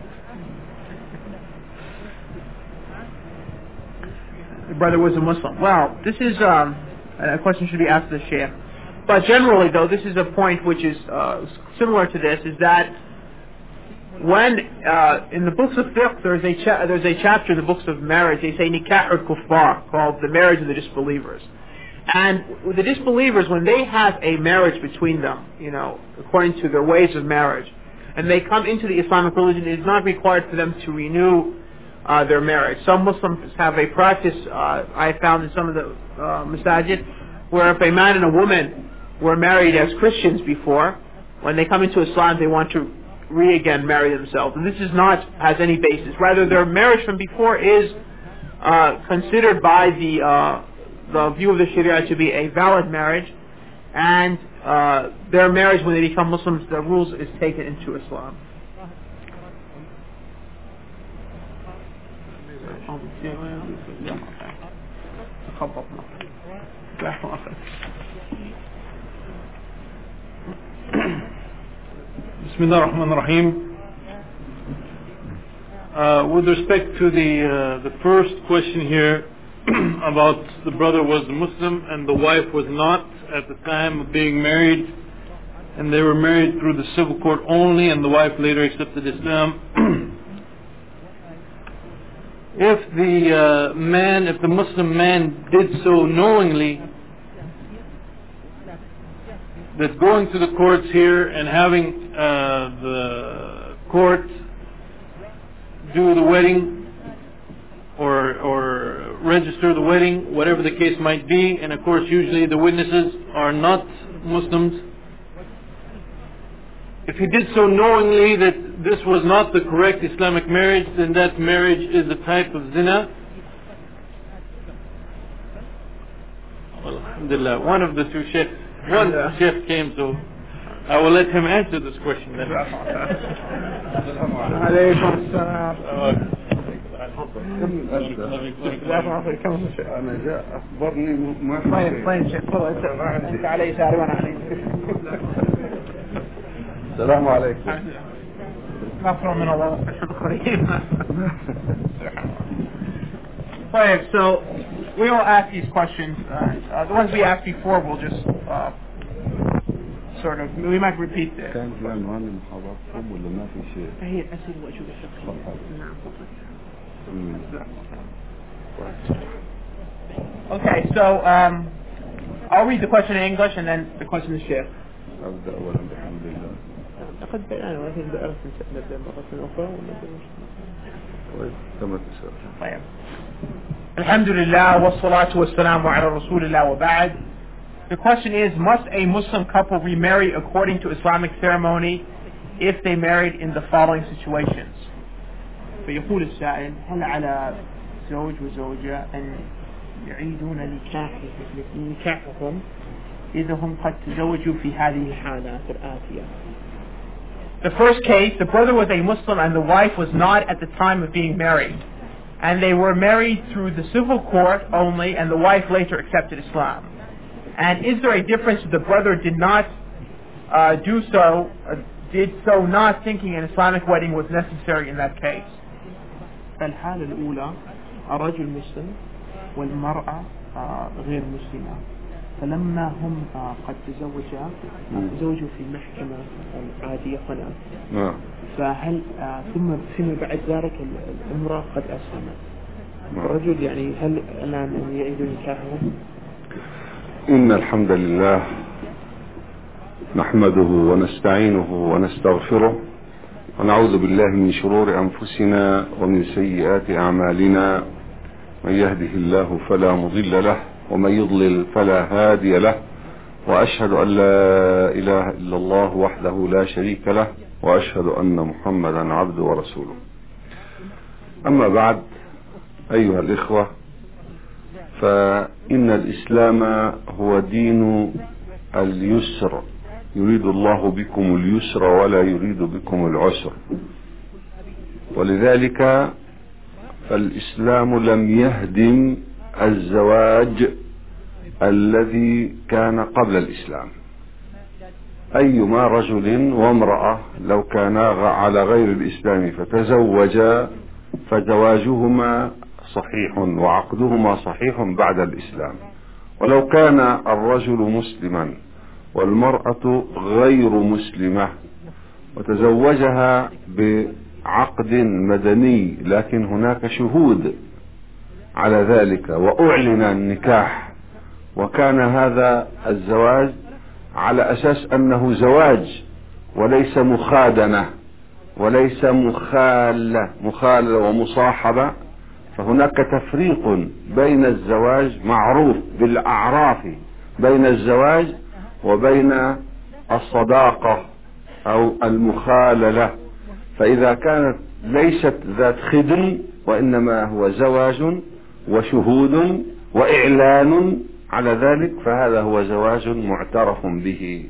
The brother was a Muslim. Well, this is a question should be asked to the Shaykh. But generally, though, this is a point which is similar to this, is that when in the books of fiqh there's a chapter in the books of marriage, they say nikah al-kuffar, called the marriage of the disbelievers. And with the disbelievers, when they have a marriage between them, according to their ways of marriage, and they come into the Islamic religion, it is not required for them to renew their marriage. Some Muslims have a practice, I found in some of the masajid, where if a man and a woman were married as Christians before, when they come into Islam, they want to again marry themselves. And this is not has any basis. Rather, their marriage from before is considered by the view of the Sharia to be a valid marriage, and their marriage, when they become Muslims, the rules is taken into Islam. Bismillah ar-Rahman ar-Rahim. With respect to the first question here about the brother was a Muslim and the wife was not at the time of being married, and they were married through the civil court only, and the wife later accepted Islam. If the Muslim man did so knowingly, that going to the courts here and having the court do the wedding or register the wedding, whatever the case might be, and of course usually the witnesses are not Muslims. If he did so knowingly that this was not the correct Islamic marriage, then that marriage is a type of zina. Well, alhamdulillah, one of the two sheikhs, one sheikh came, so I will let him answer this question then. أنا جاء أخبرني ما في السلام عليكم. من الله. So we will ask these questions. The ones we asked before, we'll just sort of. We might repeat this. كان في عنوان المحاضرة ولا ما في شيء؟ هي الأسئلة وأجوبة الشخصية. نعم. Okay, so I'll read the question in English and then the question in Sheikh. أبدأ أولا بحمد الله. لقد بدأنا ولكن نبدأ مرة أخرى كما تسأل. طيب. الحمد لله والصلاة والسلام على رسول الله وبعد. The question is, must a Muslim couple remarry according to Islamic ceremony if they married in the following situations? فيقول السائل هل على زوج وزوجة أن يعيدون نكاحهم إذا هم قد تزوجوا في هذه الحالات الآتية. The first case, the brother was a Muslim and the wife was not at the time of being married. And they were married through the civil court only, and the wife later accepted Islam. And is there a difference if the brother did not did so not thinking an Islamic wedding was necessary in that case? الحالة الأولى الرجل مسلم والمرأة غير مسلمة، فلما هم قد تزوجوا في المحكمة العادية هنا، فهل ثم بعد ذلك الامرأة قد أسلمت، الرجل يعني هل الآن أن يعيدوا نكاحهم؟ إن الحمد لله نحمده ونستعينه ونستغفره ونعوذ بالله من شرور أنفسنا ومن سيئات أعمالنا، من يهده الله فلا مضل له ومن يضلل فلا هادي له، وأشهد أن لا إله إلا الله وحده لا شريك له، وأشهد أن محمدا عبده ورسوله. أما بعد، أيها الإخوة، فإن الإسلام هو دين اليسر، يريد الله بكم اليسر ولا يريد بكم العسر، ولذلك فالإسلام لم يهدم الزواج الذي كان قبل الإسلام. أيما رجل وامرأة لو كانا على غير الإسلام فتزوجا فزواجهما صحيح وعقدهما صحيح بعد الإسلام، ولو كان الرجل مسلما والمرأة غير مسلمة وتزوجها بعقد مدني لكن هناك شهود على ذلك وأعلن النكاح، وكان هذا الزواج على أساس أنه زواج وليس مخادنة وليس مخالة ومصاحبة، فهناك تفريق بين الزواج معروف بالأعراف بين الزواج وبين الصداقة أو المخاللة. فإذا كانت ليست ذات خدم وإنما هو زواج وشهود وإعلان على ذلك، فهذا هو زواج معترف به.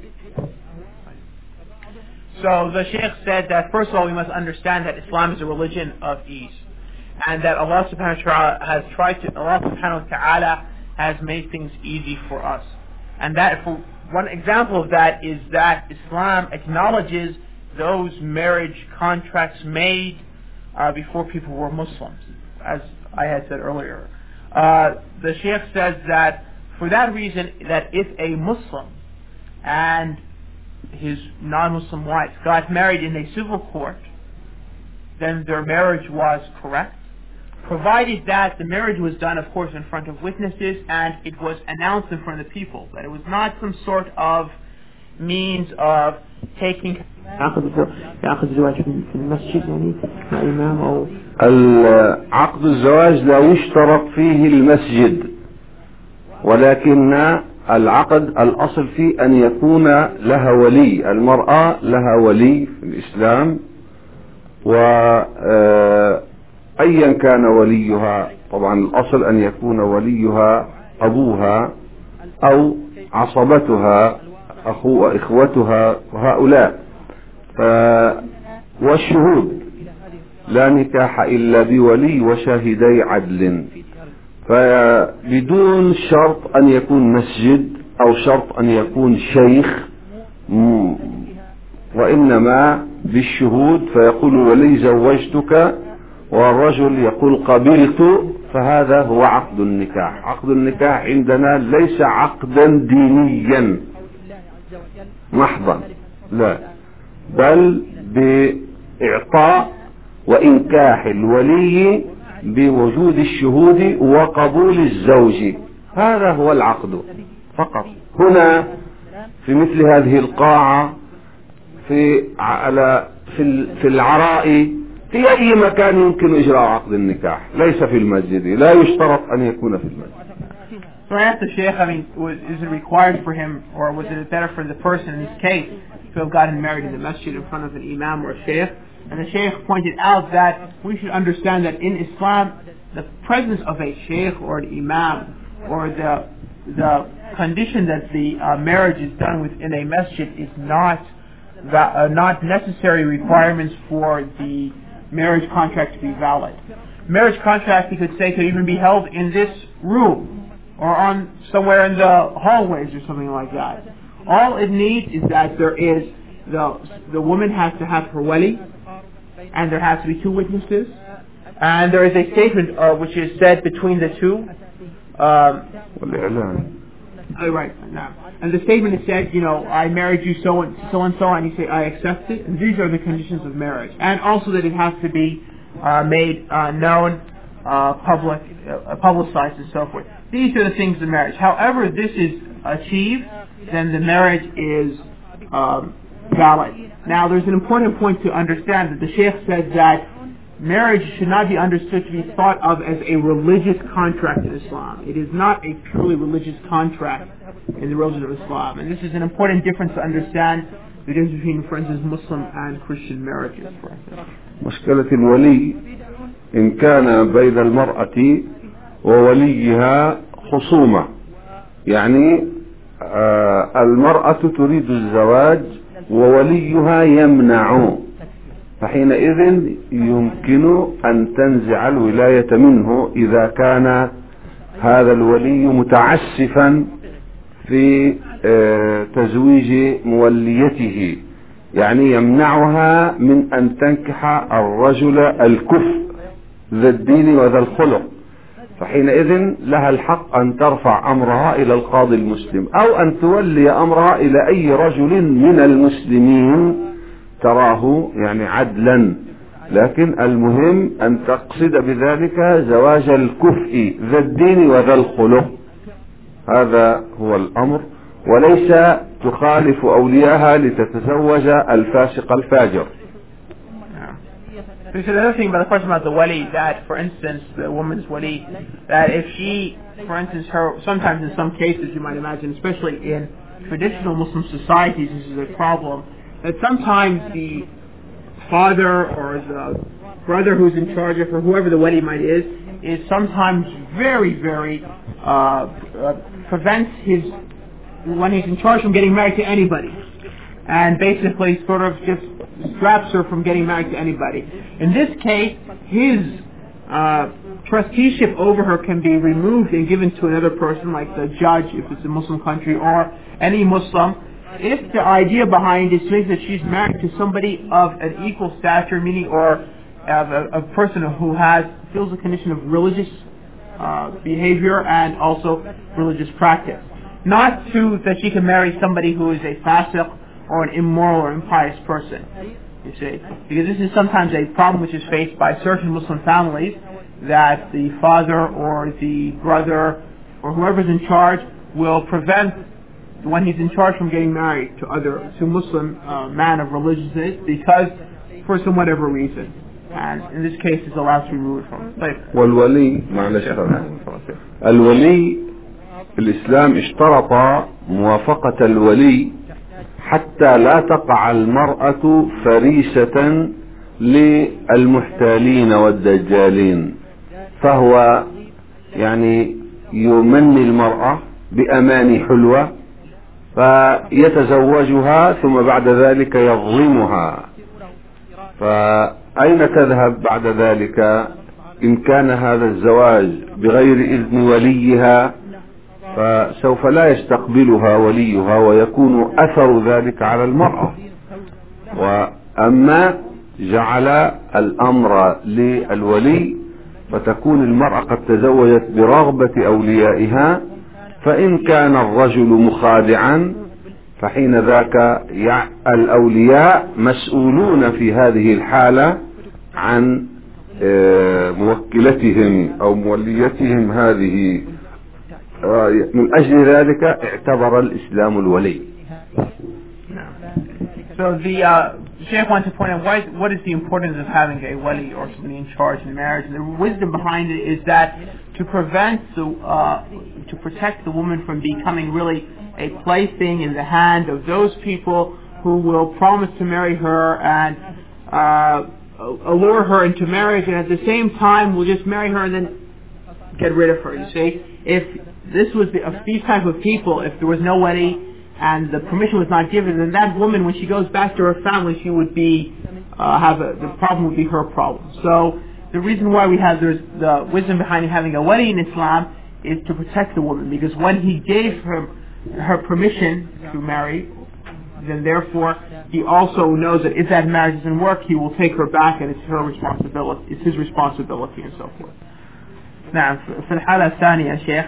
So the Sheikh said that first of all we must understand that Islam is a religion of ease, and that Allah subhanahu wa ta'ala has made things easy for us. And that for one example of that is that Islam acknowledges those marriage contracts made before people were Muslims, as I had said earlier. The Sheikh says that for that reason, that if a Muslim and his non-Muslim wife got married in a civil court, then their marriage was correct, provided that the marriage was done, of course, in front of witnesses and it was announced in front of the people, that it was not some sort of means of taking عقد الزواج لا يشترط فيه المسجد، ولكن العقد الأصل فيه أن يكون لها ولي، المرأة لها ولي في الإسلام، وأيا كان وليها، طبعا الأصل أن يكون وليها أبوها أو عصبتها إخوتها وهؤلاء، والشهود لا نكاح إلا بولي وشاهدي عدل، فبدون شرط أن يكون مسجد أو شرط أن يكون شيخ، وإنما بالشهود، فيقول ولي زوجتك والرجل يقول قبلت، فهذا هو عقد النكاح. عقد النكاح عندنا ليس عقدا دينيا، محضا، لا، بل بإعطاء وإنكاح الولي بوجود الشهود وقبول الزوج، هذا هو العقد فقط. هنا في مثل هذه القاعة في العراء، في أي مكان يمكن إجراء عقد النكاح، ليس في المسجد، لا يشترط أن يكون في المسجد. So I asked the Sheikh, is it required for him, or was it better for the person in this case to have gotten married in the masjid in front of an imam or a Sheikh? And the Sheikh pointed out that we should understand that in Islam, the presence of a Sheikh or an imam, or the condition that the marriage is done within a masjid is not necessary requirements for the marriage contract to be valid. Marriage contract, you could say, could even be held in this room or on somewhere in the hallways or something like that. All it needs is that there is the woman has to have her wali, and there has to be 2 witnesses, and there is a statement which is said between the two. Right. And the statement is said, I married you so and so, and you say, I accept it. And these are the conditions of marriage. And also that it has to be made known, publicized, and so forth. These are the things of marriage. However this is achieved, then the marriage is valid. Now there's an important point to understand that the Sheikh said that marriage should not be understood to be thought of as a religious contract in Islam. It is not a purely religious contract in the religion of Islam. And this is an important difference to understand the difference between, for instance, Muslim and Christian marriages, for instance. مشكلة الولي إن كان بين المرأة ووليها خصومة، يعني المرأة تريد الزواج ووليها يمنع، فحينئذ يمكن أن تنزع الولاية منه إذا كان هذا الولي متعسفا في تزويج موليته، يعني يمنعها من أن تنكح الرجل الكفء ذا الدين وذا الخلق، فحينئذ لها الحق أن ترفع أمرها إلى القاضي المسلم، أو أن تولي أمرها إلى أي رجل من المسلمين تراه يعني عدلا، لكن المهم أن تقصد بذلك زواج الكفء ذا الدين وذا الخلق، هذا هو الأمر، وليس تخالف أولياءها لتتزوج الفاسق الفاجر. There's another thing about the question about the wali, that, for instance, the woman's wali, that if she, for instance, sometimes in some cases you might imagine, especially in traditional Muslim societies, this is a problem, that sometimes the father or the brother who's in charge of her, whoever the wali might is sometimes very, very prevents when he's in charge from getting married to anybody, and basically sort of just straps her from getting married to anybody. In this case, his trusteeship over her can be removed and given to another person, like the judge if it's a Muslim country, or any Muslim, if the idea behind it is to make that she's married to somebody of an equal stature, meaning, or a person who feels a condition of religious behavior and also religious practice. Not that she can marry somebody who is a fasiq or an immoral or impious person, you see. Because this is sometimes a problem which is faced by certain Muslim families, that the father or the brother or whoever's in charge will prevent when he's in charge from getting married to Muslim man of religiousness, because for some whatever reason. And in this case it's allowed to be removed from it. والولي معلش الولي في الإسلام اشترط موافقة الولي حتى لا تقع المرأة فريسة للمحتالين والدجالين، فهو يعني يمني المرأة بأماني حلوة فيتزوجها ثم بعد ذلك يظلمها، فأين تذهب بعد ذلك إن كان هذا الزواج بغير إذن وليها؟ فسوف لا يستقبلها وليها ويكون أثر ذلك على المرأة. وأما جعل الأمر للولي فتكون المرأة قد تزوجت برغبة أوليائها، فإن كان الرجل مخادعا فحين ذاك الأولياء مسؤولون في هذه الحالة عن موكلتهم أو موليتهم هذه. من أجل ذلك اعتبر الإسلام الولي. So the Sheikh wants to point out what is the importance of having a wali or somebody in charge in marriage. And the wisdom behind it is that to protect the woman from becoming really a plaything in the hand of those people who will promise to marry her and allure her into marriage, and at the same time will just marry her and then get rid of her. You see, if this was these type of people, if there was no wali and the permission was not given, then that woman, when she goes back to her family, she would be the problem would be her problem. So the reason why there's the wisdom behind having a wali in Islam is to protect the woman, because when he gave her permission to marry, then therefore he also knows that if that marriage doesn't work, he will take her back, and it's his responsibility and so forth. Now, في الحالة الثانية شيخ,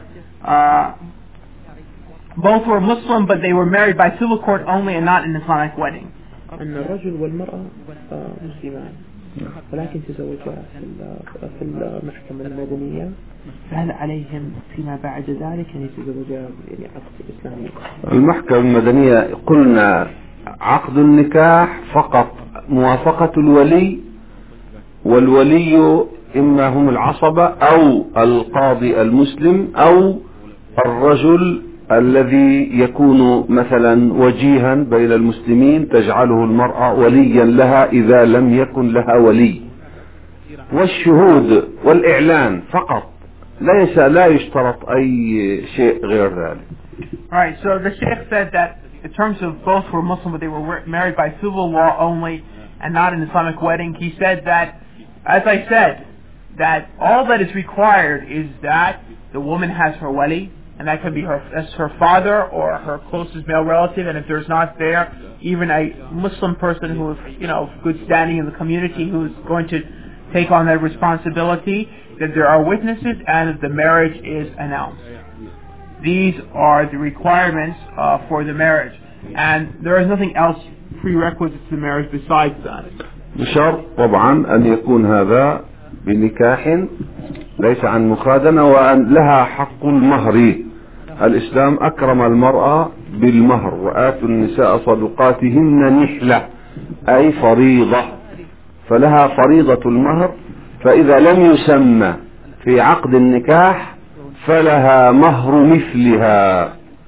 both were Muslim, but they were married by civil court only and not in Islamic wedding. أن الرجل والمرأة مسلمان ولكن تزوجا في المحكمة المدنية، فهل عليهم فيما بعد ذلك أن يتزوجا عقد إسلامي؟ المحكمة المدنية قلنا عقد النكاح فقط موافقة الولي، والولي إما هم العصبة أو القاضي المسلم أو الرجل الذي يكون مثلا وجيها بين المسلمين تجعله المرأة وليا لها إذا لم يكن لها ولي، والشهود والإعلان فقط، لا يشترط أي شيء غير ذلك. Alright, so the Sheikh said that in terms of both were Muslim but they were married by civil law only and not an Islamic wedding. He said that, as I said, that all that is required is that the woman has her wali, and that could be her father or her closest male relative, and if there's not there, even a Muslim person who is, good standing in the community who is going to take on that responsibility, that there are witnesses and that the marriage is announced. These are the requirements for the marriage, and there is nothing else prerequisite to the marriage besides that. بشرط طبعا أن يكون هذا بنكاح ليس عن مخادنة، وأن لها حق المهر. الإسلام أكرم المرأة بالمهر، وآتوا النساء صدقاتهن نحلة أي فريضة، فلها فريضة المهر. فإذا لم يسمى في عقد النكاح فلها مهر مثلها.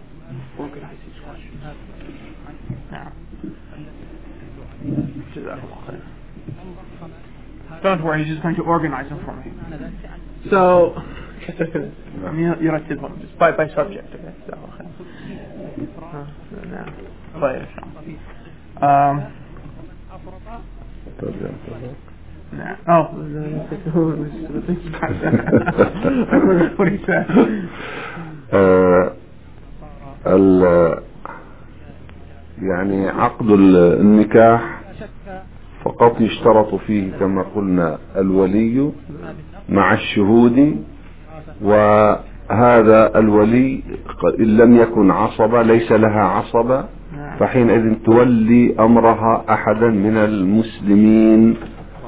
Don't worry, he's just going to organize them for me. So, يرتبهم just by subject. Okay? So, what he said. يعني عقد النكاح فقط يشترط فيه كما قلنا الولي مع الشهود، وهذا الولي إن لم يكن عصبة ليس لها عصبة، فحينئذ تولي أمرها أحدا من المسلمين،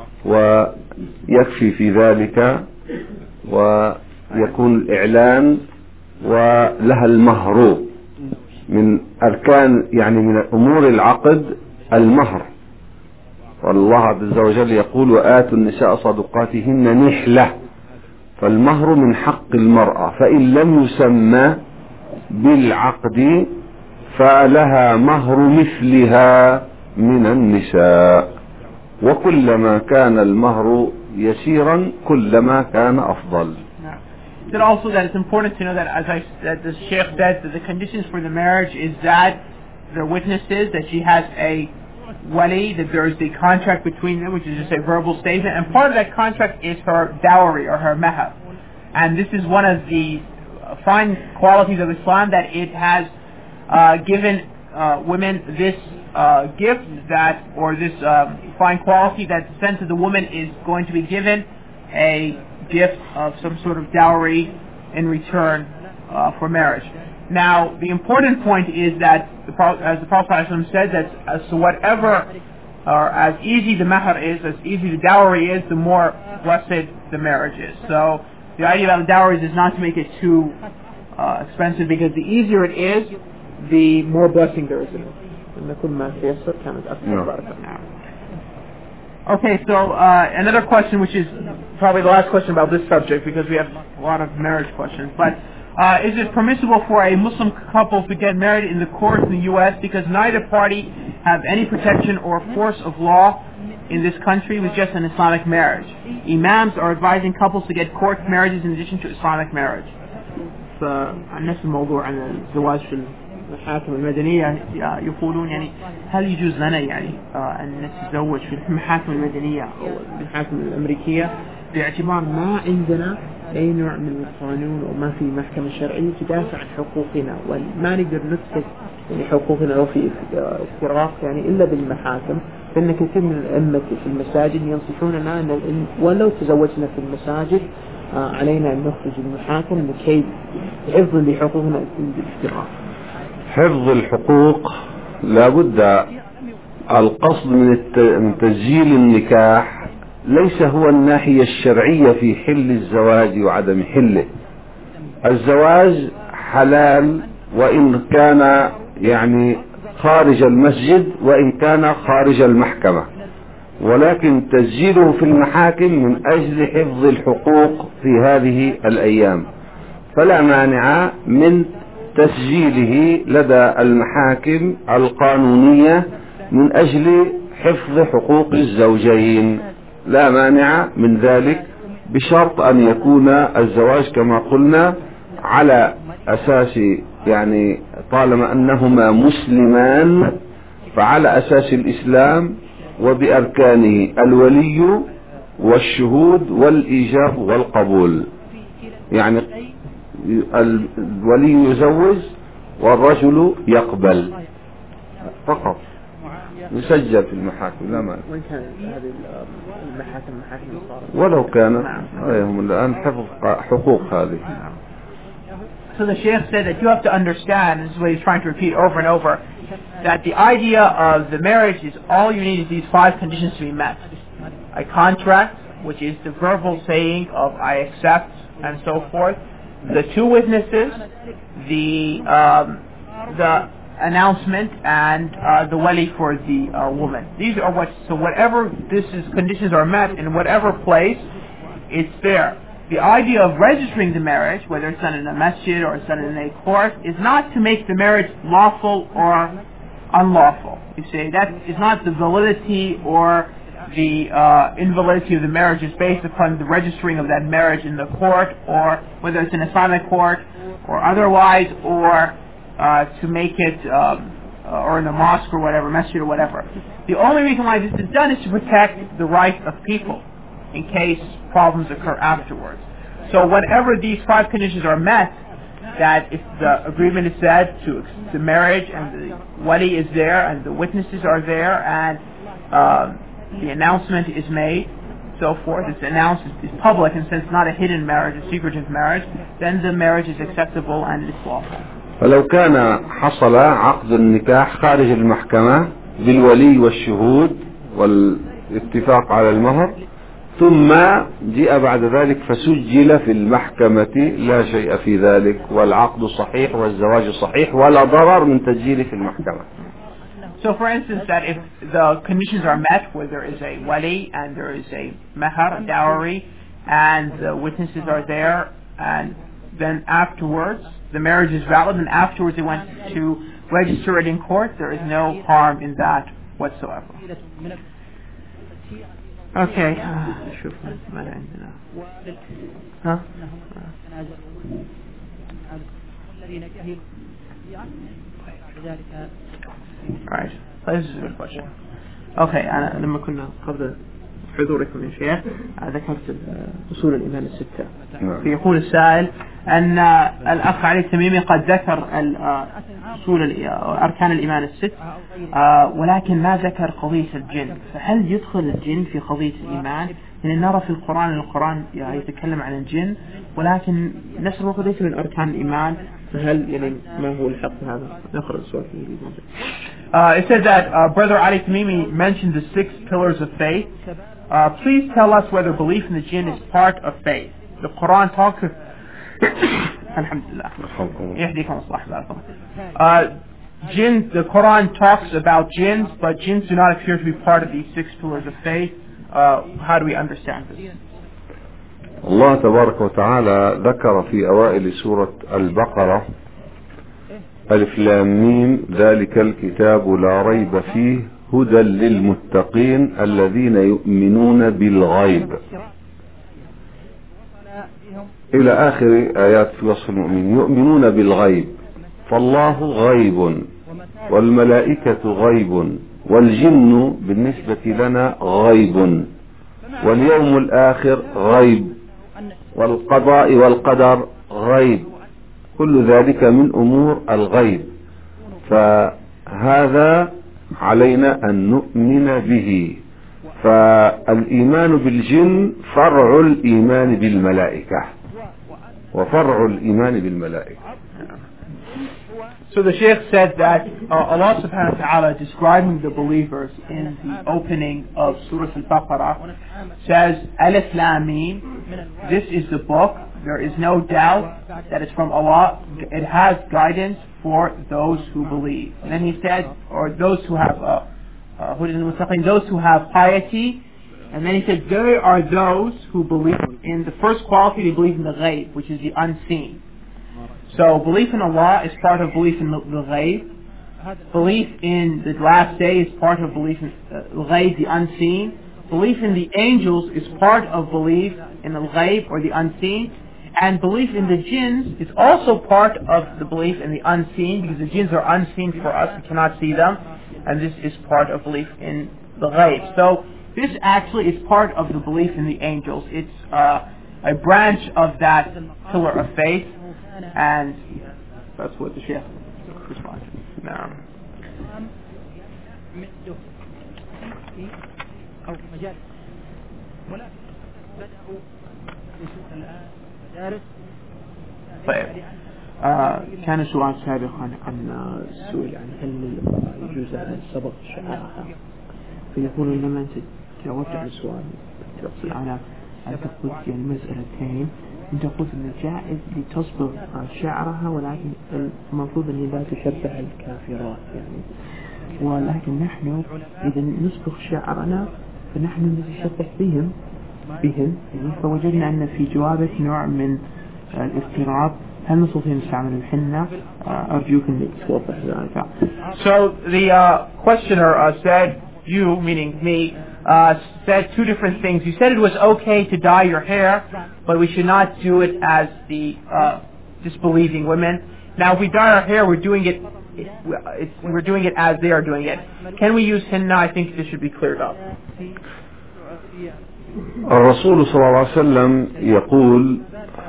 ويكفي في ذلك، ويكون الإعلان ولها المهر. من أركان يعني من أمور العقد المهر، والله عز وجل يقول وآتوا النساء صدقاتهن نحلة، فالمهر من حق المرأة، فإن لم يسمى بالعقد فلها مهر مثلها من النساء، وكلما كان المهر يسيرا كلما كان أفضل. Then also that it's important to know that, as that the Sheikh said, that the conditions for the marriage is that there are witnesses, that she has a wali, that there is the contract between them, which is just a verbal statement, and part of that contract is her dowry or her mahar. And this is one of the fine qualities of Islam, that it has given women this gift, or this fine quality, that the sense that the woman is going to be given a gift of some sort of dowry in return for marriage. Now, the important point is that, as the Prophet ﷺ said, that as to whatever, or as easy the mahar is, as easy the dowry is, the more blessed the marriage is. So, the idea about the dowries is not to make it too expensive, because the easier it is, the more blessing there is in it. Okay, so another question, which is probably the last question about this subject, because we have a lot of marriage questions, but is it permissible for a Muslim couple to get married in the courts in the U.S. because neither party have any protection or force of law in this country with just an Islamic marriage? Imams are advising couples to get court marriages in addition to Islamic marriage. فنفس الموضوع عن الزواج في المحاكم المدنية يقولون يعني هل يجوز لنا يعني أن نتزوج في المحاكم المدنية أو المحاكم الأمريكية باعتبار ما عندنا أي نوع من القانون وما في محكمة شرعية تدافع عن حقوقنا، وما نقدر نثبت يعني حقوقنا لو في افتراق يعني إلا بالمحاكم. فإن كثير من الأئمة في المساجد ينصحوننا أن ولو تزوجنا في المساجد علينا أن نخرج المحاكم لكي حفظا لحقوقنا بالافتراق. حفظ الحقوق لابد. القصد من تسجيل النكاح ليس هو الناحية الشرعية في حل الزواج وعدم حله. الزواج حلال وإن كان يعني خارج المسجد وإن كان خارج المحكمة، ولكن تسجيله في المحاكم من أجل حفظ الحقوق في هذه الأيام، فلا مانع من تسجيله لدى المحاكم القانونية من أجل حفظ حقوق الزوجين، لا مانع من ذلك، بشرط أن يكون الزواج كما قلنا على أساس يعني طالما أنهما مسلمان فعلى أساس الإسلام وبأركانه الولي والشهود والإيجاب والقبول. يعني الولي يزوج والرجل يقبل فقط، يسجل في المحاكم لا مانع. وين كان هذه المحاكم ولو كانت هم الآن حفظ حقوق هذه. So the Sheikh said that you have to understand, this is what he's trying to repeat over and over, that the idea of the marriage is all you need is these 5 conditions to be met. A contract, which is the verbal saying of I accept and so forth, the 2 witnesses, the announcement, and the wali for the woman. These are so whatever conditions are met in whatever place, it's there. The idea of registering the marriage, whether it's done in a masjid or it's done in a court, is not to make the marriage lawful or unlawful. You see, that is not the validity or the invalidity of the marriage is based upon the registering of that marriage in the court, or whether it's an Islamic court or otherwise, or to make it or in a mosque or whatever, masjid or whatever. The only reason why this is done is to protect the rights of people in case problems occur afterwards. So whenever these 5 conditions are met, that if the agreement is said to marriage and the wali is there and the witnesses are there and the announcement is made, so forth, it's announced, it's public, and since it's not a hidden marriage, a secretive marriage, then the marriage is acceptable and it's lawful. فلو كان حصل عقد النكاح خارج المحكمة بالولي والشهود والاتفاق على المهر ثم جاء بعد ذلك فسجل في المحكمة لا شيء في ذلك، والعقد صحيح والزواج صحيح ولا ضرر من تسجيله في المحكمة. So for instance, that if the conditions are met where there is a wali and there is a mahar, a dowry, and the witnesses are there, and then afterwards the marriage is valid, and afterwards they went to register it in court, there is no harm in that whatsoever. Okay. شوف ماذا عندنا. ها؟ Right. This is a good question. Okay. أنا لما كنا قبل حضوركم يا شيخ ذكرت أصول الإيمان الستة. فيقول السائل أن الأخ علي التميمي قد ذكر أصول أركان الإيمان الست، ولكن ما ذكر قضية الجن، فهل يدخل الجن في قضية الإيمان؟ يعني نرى في القرآن يتكلم عن الجن، ولكن نفس الوقت ليس من أركان الإيمان، هل يعني ما هو الحق هذا؟ نقرأ السؤال. It says that Brother Ali Tamimi mentioned the 6 pillars of faith. Please tell us whether belief in the jinn is part of faith. The Quran talks of Alhamdulillah. Jinn, the Quran talks about jinns, but jinns do not appear to be part of these 6 pillars of faith. How do we understand this? الله تبارك وتعالى ذكر في أوائل سورة البقرة ألف لام ميم ذلك الكتاب لا ريب فيه هدى للمتقين الذين يؤمنون بالغيب إلى آخر آيات في وصف المؤمنين. يؤمنون بالغيب، فالله غيب والملائكة غيب والجن بالنسبة لنا غيب واليوم الآخر غيب والقضاء والقدر غيب، كل ذلك من أمور الغيب، فهذا علينا أن نؤمن به. فالإيمان بالجن فرع الإيمان بالملائكة وفرع الإيمان بالملائكة. So the Shaykh said that Allah subhanahu wa ta'ala, describing the believers in the opening of Surah Al-Baqarah, says, Alif Lam Mim, this is the book, there is no doubt that it's from Allah, it has guidance for those who believe. And then he said, or those who have those who have piety, and then he said, there are those who believe in the first quality, they believe in the ghaib, which is the unseen. So belief in Allah is part of belief in the ghaib. Belief in the last day is part of belief in the ghaib, the unseen. Belief in the angels is part of belief in the ghaib or the unseen. And belief in the jinns is also part of the belief in the unseen, because the jinns are unseen for us, we cannot see them. And this is part of belief in the ghaib. So this actually is part of the belief in the angels. It's a branch of that pillar of faith. And that's what the Shaykh responds to. Now, كان سؤال سابقا عن السؤال عن هل يجوز أن صبغ شعرها، فيقول لما أنت جاوبت على السؤال تقصد على تقول المسألتين، أنت قلت أن جائز لتصبغ شعرها ولكن المفروض أن لا تشبه الكافرات يعني، ولكن نحن إذا نصبغ شعرنا فنحن نتشبه بهم يعني، فوجدنا أن في جوابك نوع من الاضطراب. هل نستطيع نستعمل الحنة؟ أرجوك أن توضح ذلك. So the questioner said, you, meaning me, said 2 different things. You said it was okay to dye your hair, but we should not do it as the disbelieving women. Now, if we dye our hair, we're doing it as they are doing it. Can we use henna? I think this should be cleared up. الرسول صلى الله عليه وسلم يقول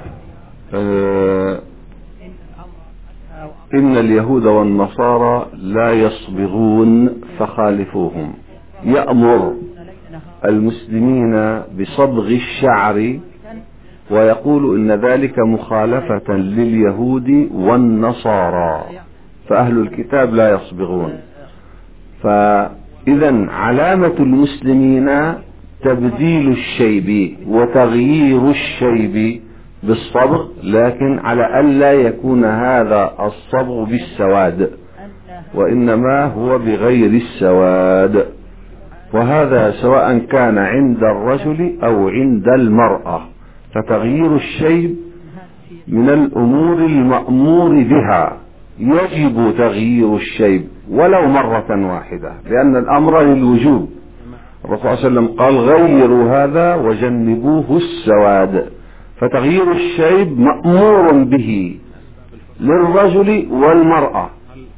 إن اليهود والنصارى لا يصبغون فخالفوهم. يأمر المسلمين بصبغ الشعر ويقول إن ذلك مخالفة لليهود والنصارى، فأهل الكتاب لا يصبغون. فإذا علامة المسلمين تبديل الشيب وتغيير الشيب بالصبغ، لكن على ألا يكون هذا الصبغ بالسواد، وإنما هو بغير السواد، وهذا سواء كان عند الرجل أو عند المرأة. فتغيير الشيب من الأمور المأمور بها، يجب تغيير الشيب ولو مرة واحدة، لأن الأمر للوجوب. الرسول صلى الله عليه وسلم قال غيروا هذا وجنبوه السواد. فتغيير الشيب مأمور به للرجل والمرأة،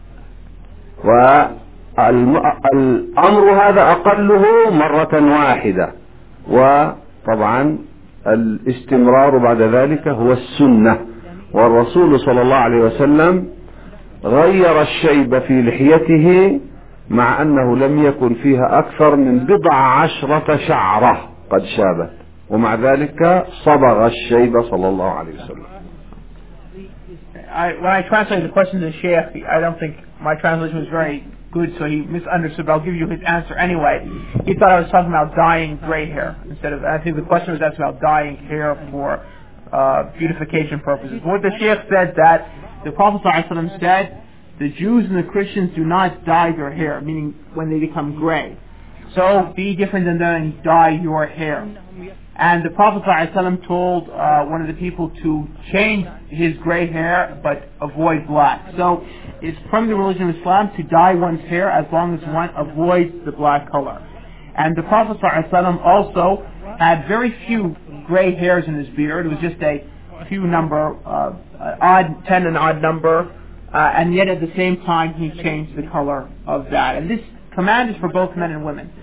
والأمر هذا أقله مرة واحدة، وطبعا الاستمرار بعد ذلك هو السنة. والرسول صلى الله عليه وسلم غير الشيب في لحيته مع أنه لم يكن فيها أكثر من 10 شعرة قد شابت، ومع ذلك صبغ الشيب صلى الله عليه وسلم. when I translated the question to the Sheikh, I don't think my translation was very good, so he misunderstood, but I'll give you his answer anyway. He thought I was talking about dyeing gray hair instead of, I think the question was asked about dyeing hair for beautification purposes. What the Sheikh said that the Prophet ﷺ said, the Jews and the Christians do not dye their hair, meaning when they become gray. So be different than them and dye your hair. And the Prophet ﷺ told one of the people to change his gray hair but avoid black. So it's from the religion of Islam to dye one's hair as long as one avoids the black color. And the Prophet ﷺ also had very few gray hairs in his beard. It was just a few number, odd 10 and odd number, and yet at the same time he changed the color of that. And this command is for both men and women.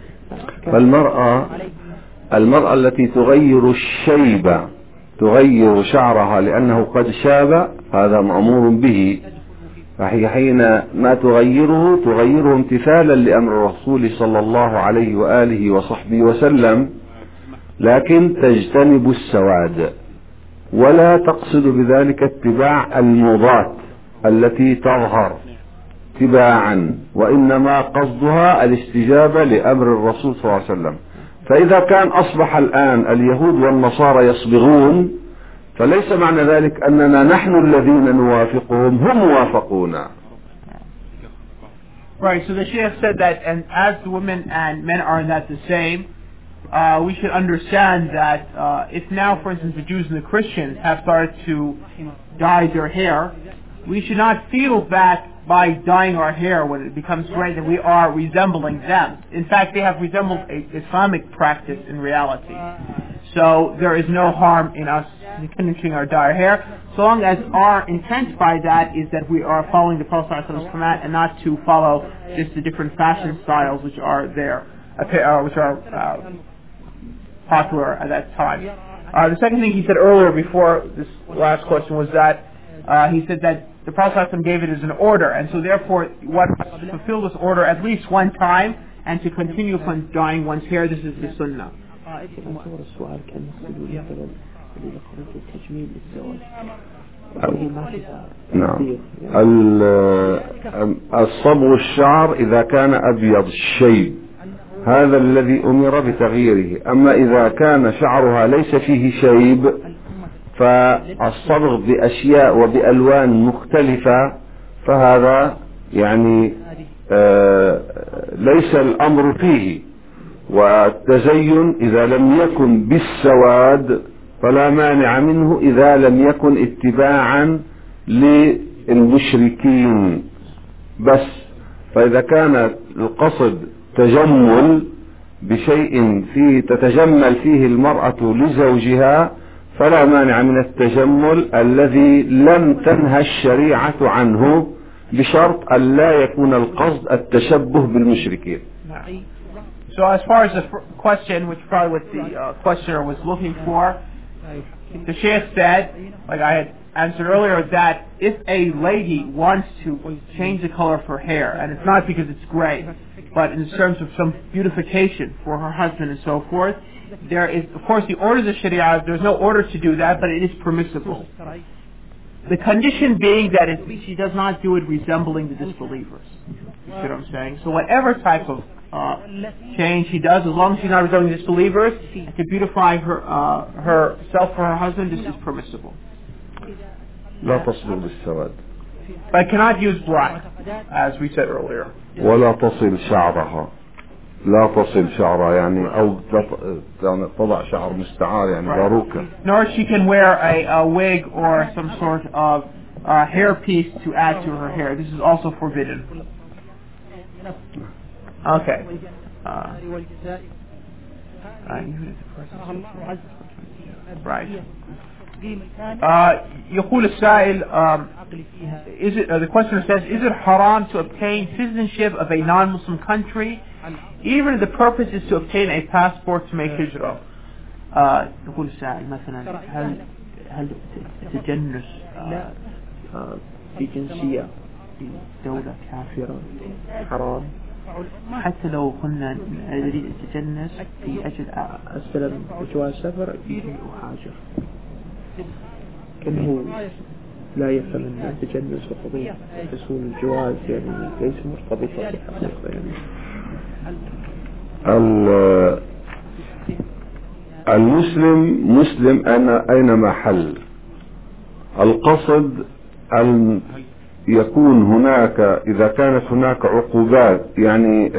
المرأة التي تغير الشيب تغير شعرها لأنه قد شاب هذا مأمور به، فهي حين ما تغيره امتثالا لأمر الرسول صلى الله عليه وآله وصحبه وسلم، لكن تجتنب السواد ولا تقصد بذلك اتباع الموضات التي تظهر تباعا، وإنما قصدها الاستجابة لأمر الرسول صلى الله عليه وسلم. فإذا كان أصبح الآن اليهود والنصارى يصبغون، فليس معنى ذلك أننا نحن الذين نوافقهم، هم وافقونا. Right, so the Shaykh said that, and as the women and men are in that the same, we should understand that if now, for instance, the Jews and the Christians have started to dye their hair, we should not feel that by dyeing our hair when it becomes gray that we are resembling them. In fact, they have resembled a Islamic practice in reality. So there is no harm in us continuing our dye our hair, so long as our intent by that is that we are following the Prophet's command and not to follow just the different fashion styles which are there, which are popular at that time. The second thing he said earlier before this last question was that he said that the Prophet gave it as an order, and so therefore one must fulfill this order at least one time and to continue upon dyeing one's hair. This is the sunnah. نعم. الصبغ الشعر إذا كان أبيض الشيب هذا الذي أمر بتغييره، أما إذا كان شعرها ليس فيه شيب فالصبغ بأشياء وبألوان مختلفة فهذا يعني ليس الأمر فيه. والتزين إذا لم يكن بالسواد فلا مانع منه إذا لم يكن اتباعا للمشركين بس. فإذا كان القصد تجمل بشيء فيه تتجمل فيه المرأة لزوجها فلا مانع من التجمل الذي لم تنهى الشريعة عنه بشرط أن لا يكون القصد التشبه بالمشركين. So as far as the question, which probably what the questioner was looking for, the Shaykh said, like I had answered earlier, that if a lady wants to change the color of her hair, and it's not because it's gray, but in terms of some beautification for her husband and so forth, there is, of course, the orders of Sharia, there's no order to do that, but it is permissible. The condition being that she does not do it resembling the disbelievers. You see what I'm saying? So whatever type of change she does, as long as she's not resembling disbelievers, and to beautify herself for her husband, this is permissible. لا تصبغ بالسواد. But cannot use black, as we said earlier. ولا تصل شعرها. لا تصل شعرها يعني أو تضع شعر مستعار يعني باروكة. Nor she can wear a wig or some sort of hair piece to add to her hair. This is also forbidden. Okay. Right. يقول السائل, the questioner says, is it haram to obtain citizenship of a non-Muslim country even if the purpose is to obtain a passport to make hijrah? يقول السائل مثلا هل تجنس في جنسية في دولة كافرة حرام حتى لو كنا نريد التجنس في أجل أستلم جواز سفر أو حاجة؟ Can he لا يفهم أن تجنس وقضية حصول الجواز يعني ليس مرتبطة بالحقيقة يعني. المسلم مسلم أينما حل. القصد أن يكون هناك، إذا كانت هناك عقوبات يعني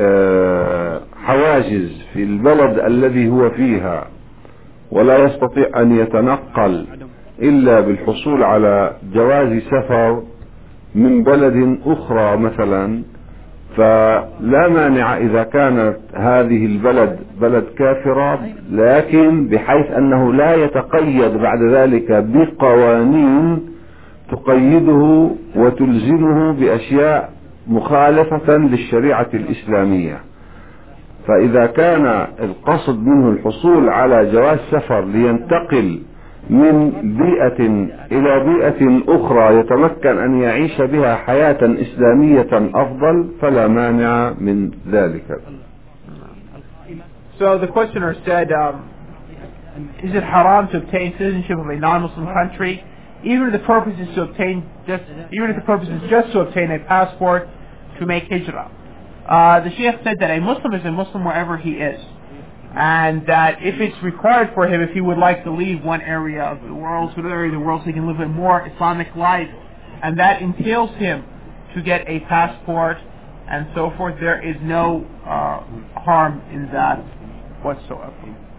حواجز في البلد الذي هو فيها ولا يستطيع أن يتنقل إلا بالحصول على جواز سفر من بلد أخرى مثلا، فلا مانع إذا كانت هذه البلد بلد كافرة، لكن بحيث أنه لا يتقيد بعد ذلك بقوانين تقيده وتلزمه بأشياء مخالفة للشريعة الإسلامية. فإذا كان القصد منه الحصول على جواز سفر لينتقل من بيئة إلى بيئة أخرى يتمكن أن يعيش بها حياة إسلامية أفضل، فلا مانع من ذلك. So the questioner said, is it haram to obtain citizenship of a non-Muslim country, even if the purpose is just to obtain a passport to make hijrah? The Sheikh said that a Muslim is a Muslim wherever he is, and that if it's required for him, if he would like to leave one area of the world to another area of the world so he can live a more Islamic life, and that entails him to get a passport and so forth, there is no harm in that whatsoever.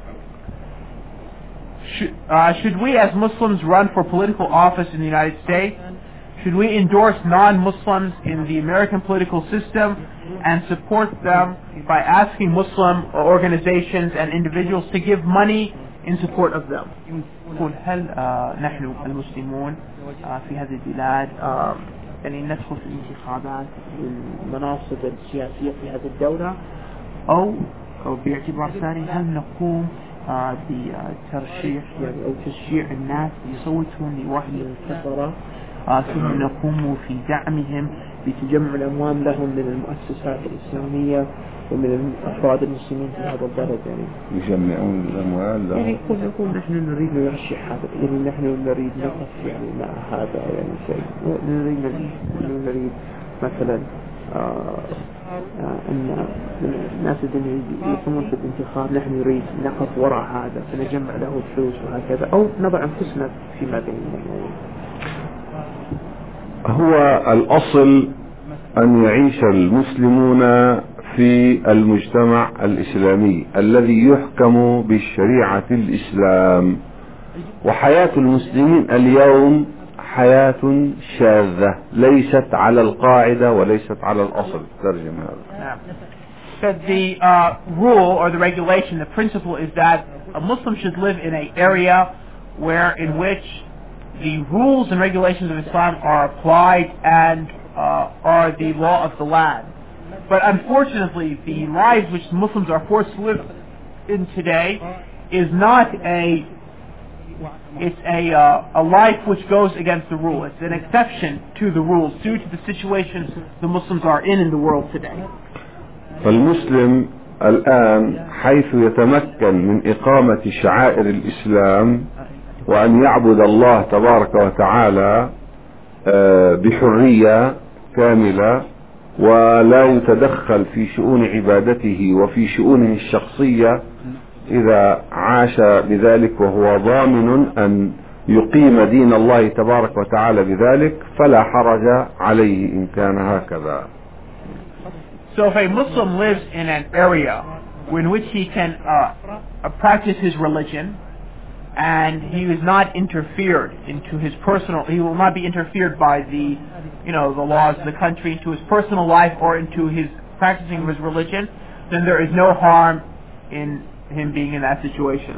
Should we as Muslims run for political office in the United States? Should we endorse non-Muslims in the American political system and support them by asking Muslim organizations and individuals to give money in support of them? هل نحن المسلمون في هذه البلاد يعني ندخل في الانتخابات للمناصب السياسية في هذه الدولة، أو باعتبار ثاني هل نقوم بترشيح يعني أو تشجيع الناس يصوتون لواحد من الكفرة، ثم نقوم في دعمهم بتجمع الأموال لهم من المؤسسات الإسلامية ومن الأفراد المسلمين في هذا البلد، يعني يجمعون الأموال لهم. يعني يقول نحن نريد نرشح هذا، يعني نحن نريد نقف يعني مع هذا يعني شيء، نريد مثلا أن الناس الذين يقومون في الانتخاب نحن نريد نقف وراء هذا فنجمع له فلوس وهكذا، أو نضع أنفسنا فيما بيننا. هو الأصل أن يعيش المسلمون في المجتمع الإسلامي الذي يحكم بالشريعة الإسلام، وحياة المسلمين اليوم حياة شاذة ليست على القاعدة وليست على الأصل. ترجم هذا. So the rule or the regulation, the principle is that a Muslim should live in an area in which the rules and regulations of Islam are applied and are the law of the land. But unfortunately, the lives which Muslims are forced to live in today is not a life which goes against the rule. It's an exception to the rules due to the situations the Muslims are in the world today. فالمسلم الآن حيث يتمكن من إقامة شعائر الإسلام وأن يعبد الله تبارك وتعالى بحرية كاملة ولا يتدخل في شؤون عبادته وفي شؤونه الشخصية، إذا عاش بذلك وهو ضامن أن يقيم دين الله تبارك وتعالى بذلك فلا حرج عليه إن كان هكذا. So if a Muslim lives in an area in which he can practice his religion, and he is not interfered into his personal, he will not be interfered by the laws of the country into his personal life or into his practicing of his religion, then there is no harm in him being in that situation.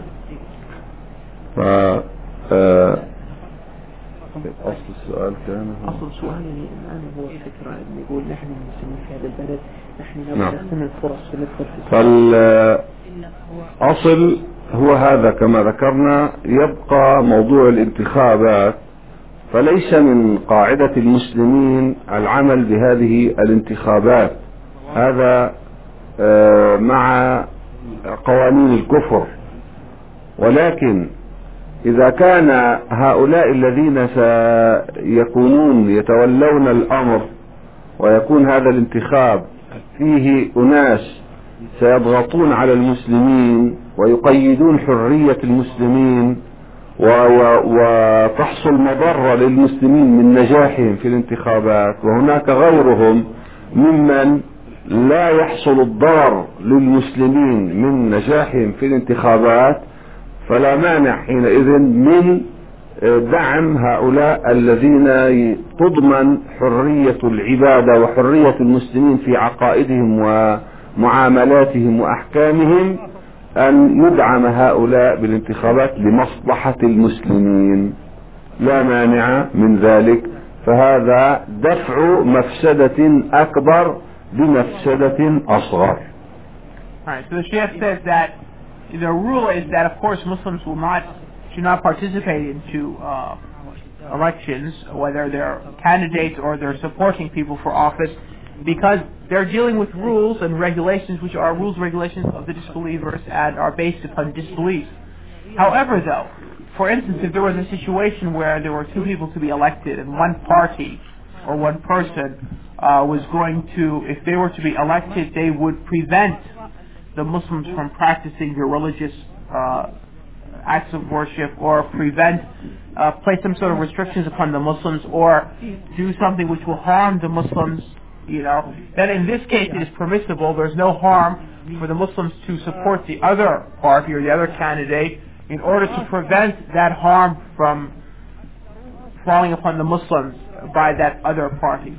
أصل السؤال كان أصل السؤال يعني الآن هو الفكرة أن يقول نحن المسلمين في هذا البلد نحن نستثمر الفرص وندخل في فالأصل هو هذا كما ذكرنا. يبقى موضوع الانتخابات، فليس من قاعدة المسلمين العمل بهذه الانتخابات، هذا مع قوانين الكفر، ولكن إذا كان هؤلاء الذين سيكونون يتولون الأمر ويكون هذا الانتخاب فيه أناس سيضغطون على المسلمين ويقيدون حرية المسلمين وتحصل مضرة للمسلمين من نجاحهم في الانتخابات، وهناك غيرهم ممن لا يحصل الضرر للمسلمين من نجاحهم في الانتخابات، فلا مانع حينئذ من دعم هؤلاء الذين تضمن حرية العبادة وحرية المسلمين في عقائدهم ومعاملاتهم وأحكامهم، أن يدعم هؤلاء بالانتخابات لمصلحة المسلمين، لا مانع من ذلك. فهذا دفع مفسدة أكبر بمفسدة أصغر. Alright, so the Sheikh says that the rule is that of course Muslims should not participate into elections, whether they're candidates or they're supporting people for office, because they're dealing with rules and regulations which are rules and regulations of the disbelievers and are based upon disbelief. However though, for instance, if there was a situation where there were two people to be elected and one party or one person was going to, if they were to be elected, they would prevent the Muslims from practicing their religious acts of worship, or place some sort of restrictions upon the Muslims, or do something which will harm the Muslims, then in this case it is permissible. There's no harm for the Muslims to support the other party or the other candidate in order to prevent that harm from falling upon the Muslims by that other party.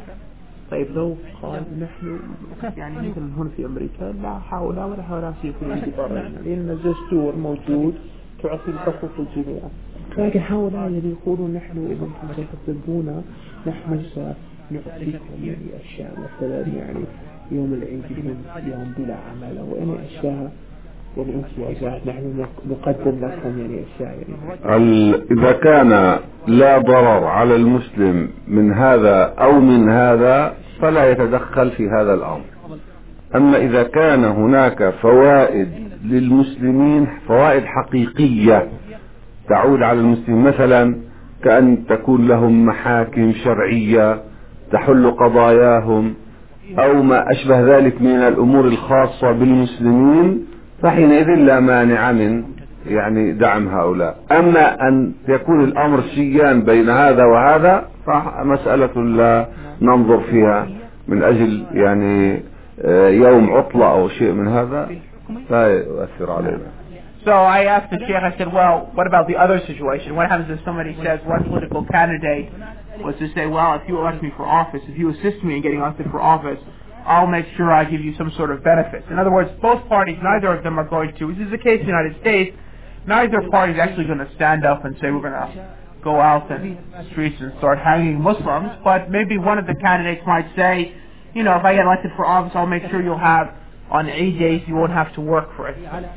طيب لو قال نحن يعني مثلا هنا في أمريكا لا هؤلاء ولا هؤلاء يكونون ضررا، لأن الدستور موجود تعطي الحقوق الجميع، لكن هؤلاء الذين يقولون نحن إذا أنتم تحبونا نحن سنعطيكم يعني أشياء مثلا يعني يوم العيد يوم بلا عمل أو يعني أشياء يعني امتيازات نحن نقدم لكم يعني أشياء يعني. إذا كان لا ضرر على المسلم من هذا أو من هذا فلا يتدخل في هذا الأمر. أما إذا كان هناك فوائد للمسلمين، فوائد حقيقية تعود على المسلمين، مثلا كأن تكون لهم محاكم شرعية تحل قضاياهم أو ما أشبه ذلك من الأمور الخاصة بالمسلمين، فحينئذ لا مانع من يعني دعم هؤلاء. أما أن يكون الأمر سيان بين هذا وهذا فمسألة لا ننظر فيها من أجل يعني يوم عطلة أو شيء من هذا لا يؤثر علينا. So I asked the Sheikh, I said, well, what about the other situation? What happens if somebody says, one political candidate was to say, well, if you elect me for office, if you assist me in getting elected for office, I'll make sure I give you some sort of benefits. In other words, both parties, neither of them are going to, this is the case in the United States, neither party is actually going to stand up and say we're going to go out in the streets and start hanging Muslims, but maybe one of the candidates might say, if I get elected for office, I'll make sure you'll have, on 8 days, you won't have to work, for instance,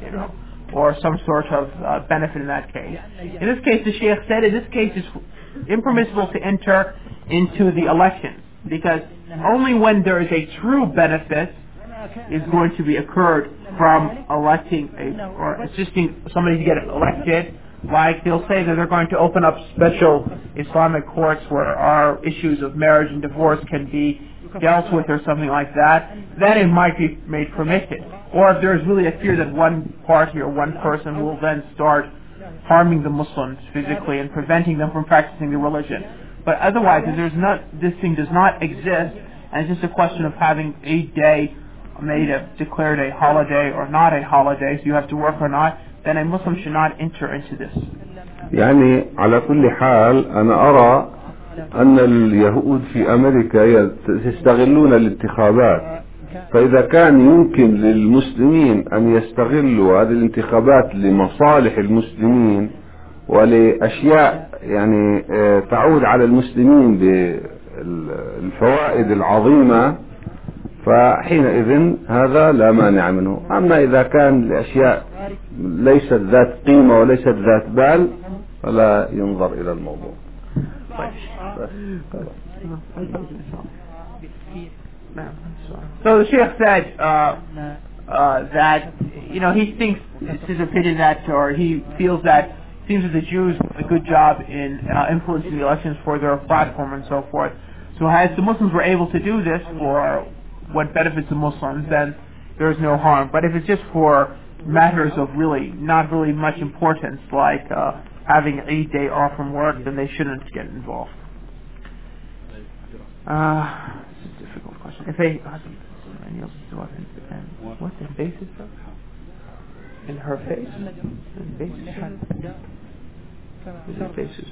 or some sort of benefit in that case. In this case, the Sheikh said, in this case, it's impermissible to enter into the elections, because only when there is a true benefit is going to be occurred from electing or assisting somebody to get elected. Like they'll say that they're going to open up special Islamic courts where our issues of marriage and divorce can be dealt with or something like that, then it might be made permitted. Or if there's really a fear that one party or one person will then start harming the Muslims physically and preventing them from practicing their religion. But otherwise, if this thing does not exist, and it's just a question of having a day declared a holiday or not a holiday, so you have to work or not, then a Muslim should not enter into this. يعني على كل حال أنا أرى أن اليهود في أمريكا يستغلون الانتخابات، فإذا كان يمكن للمسلمين أن يستغلوا هذه الانتخابات لمصالح المسلمين ولأشياء يعني تعود على المسلمين بالفوائد العظيمة، فحينئذ هذا لا مانع منه. أما إذا كان لأشياء ليست ذات قيمة وليست ذات بال فلا ينظر إلى الموضوع. So the Sheikh said that he thinks, it's his opinion that, or he feels that seems that the Jews do a good job in influencing the elections for their platform and so forth. So as the Muslims were able to do this for what benefits the Muslims, then there is no harm. But if it's just for matters of really not really much importance, like having an 8-day off from work, then they shouldn't get involved. This is a difficult question. If a husband, what's the basis of? In her face? In basis? Is it basis?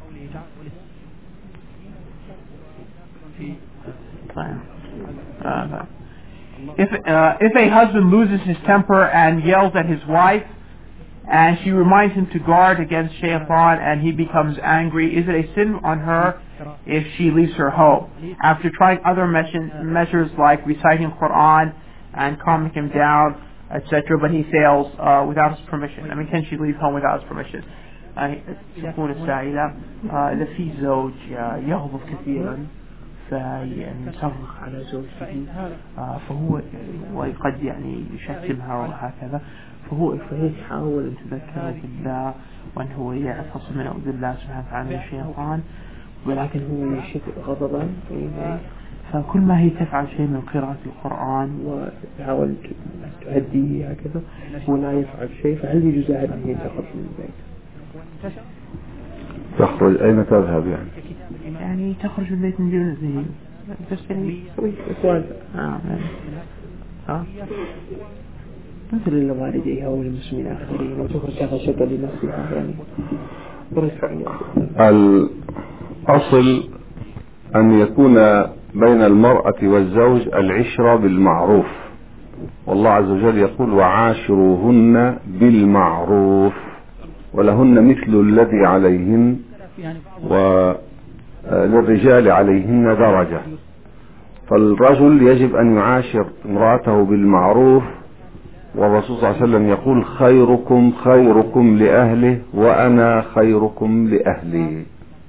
If a husband loses his temper and yells at his wife, and she reminds him to guard against shaitan, and he becomes angry, is it a sin on her if she leaves her home? After trying other measures like reciting Quran and calming him down, etc., but he fails without his permission. I mean, can she leave home without his permission? تقول السائلة إذا في زوج يغضب كثيرا فيعني يصرخ على زوجته فهو وقد يعني يشتمها وهكذا فهي تحاول أن تذكره بالله وأن هو يعتصم من أعوذ بالله سبحانه وتعالى من الشيطان، ولكن هو يشد غضبا فكل ما هي تفعل شيء من قراءة القرآن وتحاول تهديه هكذا ولا يفعل شيء، فهل يجوز لها أن هي تخرج من البيت؟ تخرج أين تذهب يعني؟ يعني تخرج من البيت من دون مثل لوالديها وللمسلمين آخرين وتخرج هذا شكل لنفسها يعني. الأصل أن يكون بين المرأة والزوج العشرة بالمعروف، والله عز وجل يقول وعاشروهن بالمعروف ولهن مثل الذي عليهن وللرجال عليهن درجة. فالرجل يجب أن يعاشر امرأته بالمعروف، والرسول صلى الله عليه وسلم يقول خيركم خيركم لأهله وأنا خيركم لأهلي.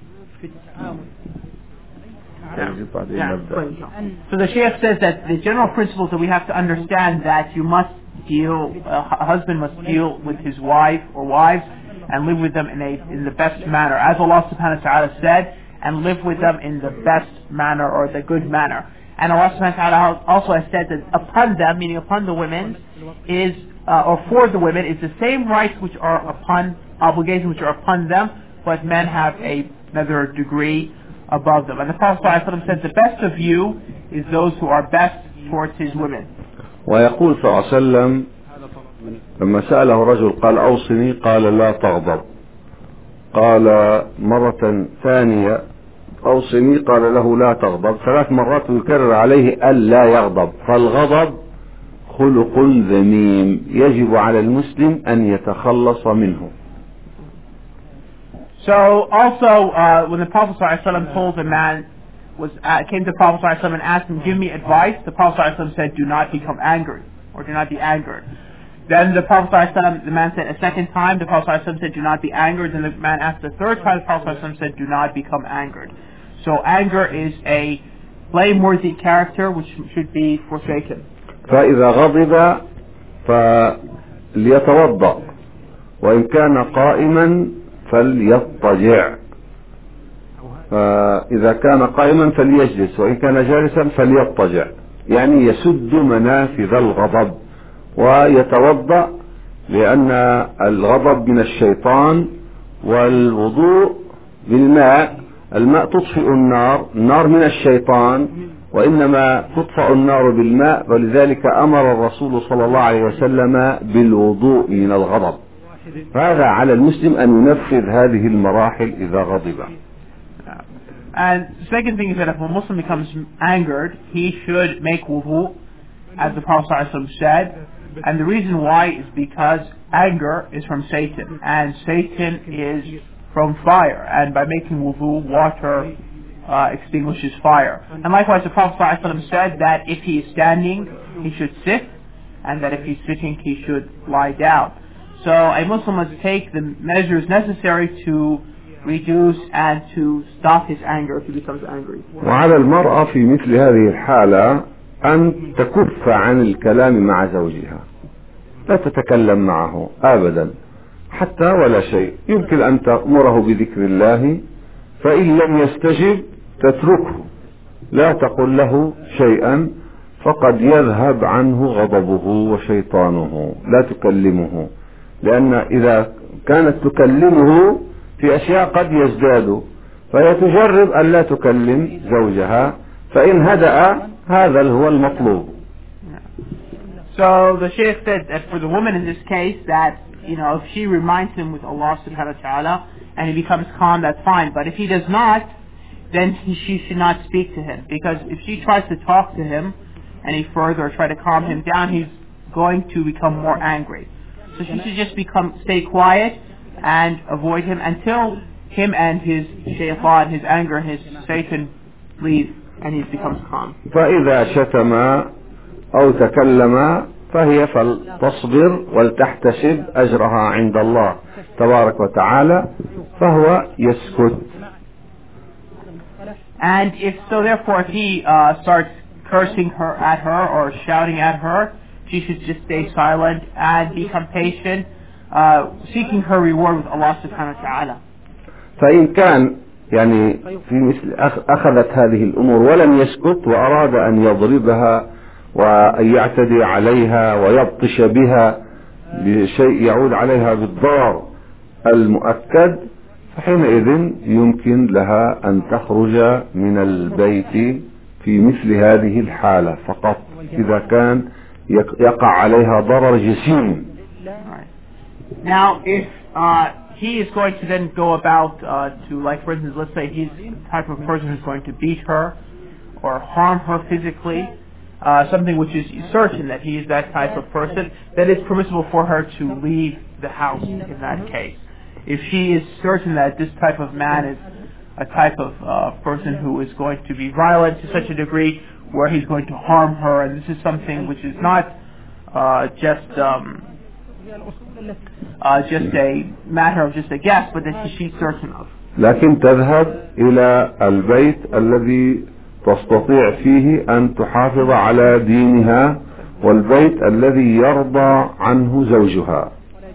So the Shaykh says that the general principles that we have to understand that you must deal, a husband must deal with his wife or wives and live with them in the best manner, as Allah subhanahu wa ta'ala said, and live with them in the best manner or the good manner. And Allah subhanahu wa ta'ala also has said that upon them, meaning upon the women, is or for the women is the same rights which are upon obligations which are upon them, but men have another degree above them. And the Prophet ﷺ said the best of you is those who are best towards his women. ويقول صلى الله عليه وسلم لما سأله رجل قال أوصني قال لا تغضب، قال مرة ثانية أوصني قال له لا تغضب، 3 مرات يكرر عليه ألا يغضب. فالغضب خلق ذميم يجب على المسلم أن يتخلص منه. So also when the Prophet ﷺ told a man came to the Prophet ﷺ and asked him, give me advice, the Prophet ﷺ said, do not become angry or do not be angered. Then the Prophet ﷺ, the man said a second time, the Prophet ﷺ said, do not be angered. Then the man asked the third time, the Prophet ﷺ said, do not become angered. So anger is a blameworthy character which should be forsaken. فإذا غضب فليتوضأ وإن كان قائما فليضطجع، فإذا كان قائما فليجلس وإن كان جالسا فليضطجع، يعني يسد منافذ الغضب ويتوضأ، لأن الغضب من الشيطان، والوضوء بالماء، الماء تطفئ النار من الشيطان، وإنما تطفأ النار بالماء، ولذلك أمر الرسول صلى الله عليه وسلم بالوضوء من الغضب. فهذا على المسلم أن ينفذ هذه المراحل إذا غضب. And the second thing is that if a Muslim becomes angered, he should make wudu, as the Prophet ﷺ said. And the reason why is because anger is from Satan, and Satan is from fire. And by making wudu, water extinguishes fire. And likewise, the Prophet ﷺ said that if he is standing, he should sit, and that if he's sitting, he should lie down. So a Muslim must take the measures necessary to reduce and to stop his anger if he becomes angry. وعلى المرأة في مثل هذه الحالة أن تكف عن الكلام مع زوجها، لا تتكلم معه أبدا حتى ولا شيء. يمكن أن تأمره بذكر الله، فإن لم يستجب تتركه، لا تقل له شيئا، فقد يذهب عنه غضبه وشيطانه. لا تكلمه، لأن إذا كانت تكلمه في أشياء قد يزداد، فهي تجرب أن لا تكلم زوجها، فإن هدأ هذا هو المطلوب. So the Shaykh said that for the woman in this case, that, you know, if she reminds him with Allah subhanahu wa ta'ala and he becomes calm, that's fine. But if he does not, then she should not speak to him. Because if she tries to talk to him any further or try to calm him down, he's going to become more angry. So she should just stay quiet and avoid him until him and his shaytan, his anger, his Satan leave and he becomes calm. فإذا شتم أو تكلم فهي فلتصبر ولتحتسب أجرها عند الله تبارك وتعالى، فهو يسكت. And if so, therefore, if he starts cursing her at her or shouting at her, she should just stay silent and become patient, seeking her reward with Allah subhanahu wa ta'ala. فإن كان يعني في مثل أخذت هذه الأمور ولم يسكت وأراد أن يضربها وأن يعتدي عليها ويبطش بها بشيء يعود عليها بالضرر المؤكد، فحينئذ يمكن لها أن تخرج من البيت في مثل هذه الحالة فقط، إذا كان يقع عليها ضرر جسيم. Now, if he is going to then go about to, like, for instance, let's say he's the type of person who's going to beat her or harm her physically, something which is certain that he is that type of person, then it's permissible for her to leave the house in that case. If she is certain that this type of man is a type of person who is going to be violent to such a degree where he's going to harm her, and this is something which is not just a matter of just a guess, but that she's certain of. لكن تذهب إلى البيت الذي تستطيع فيه أن تحافظ على دينها والبيت الذي يرضى عنه زوجها.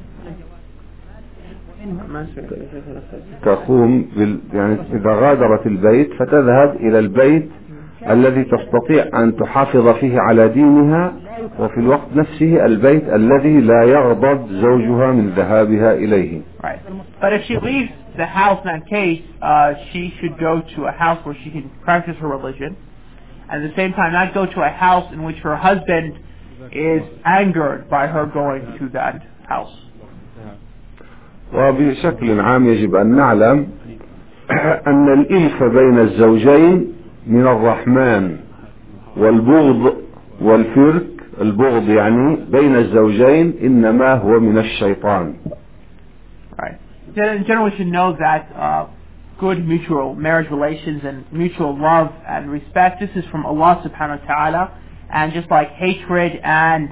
تقوم يعني إذا غادرت البيت فتذهب إلى البيت الذي تستطيع أن تحافظ فيه على دينها، وفي الوقت نفسه البيت الذي لا يغضب زوجها من ذهابها إليه. Right. But if she leaves the house in that case, she should go to a house where she can practice her religion, and at the same time not go to a house in which her husband is angered by her going to that house. وبشكل عام يجب أن نعلم أن الإلف بين الزوجين من الرحمن، والبغض والفرق، البغض يعني بين الزوجين إنما هو من الشيطان. Right. In general, we should know that good mutual marriage relations and mutual love and respect, this is from Allah subhanahu wa ta'ala, and just like hatred and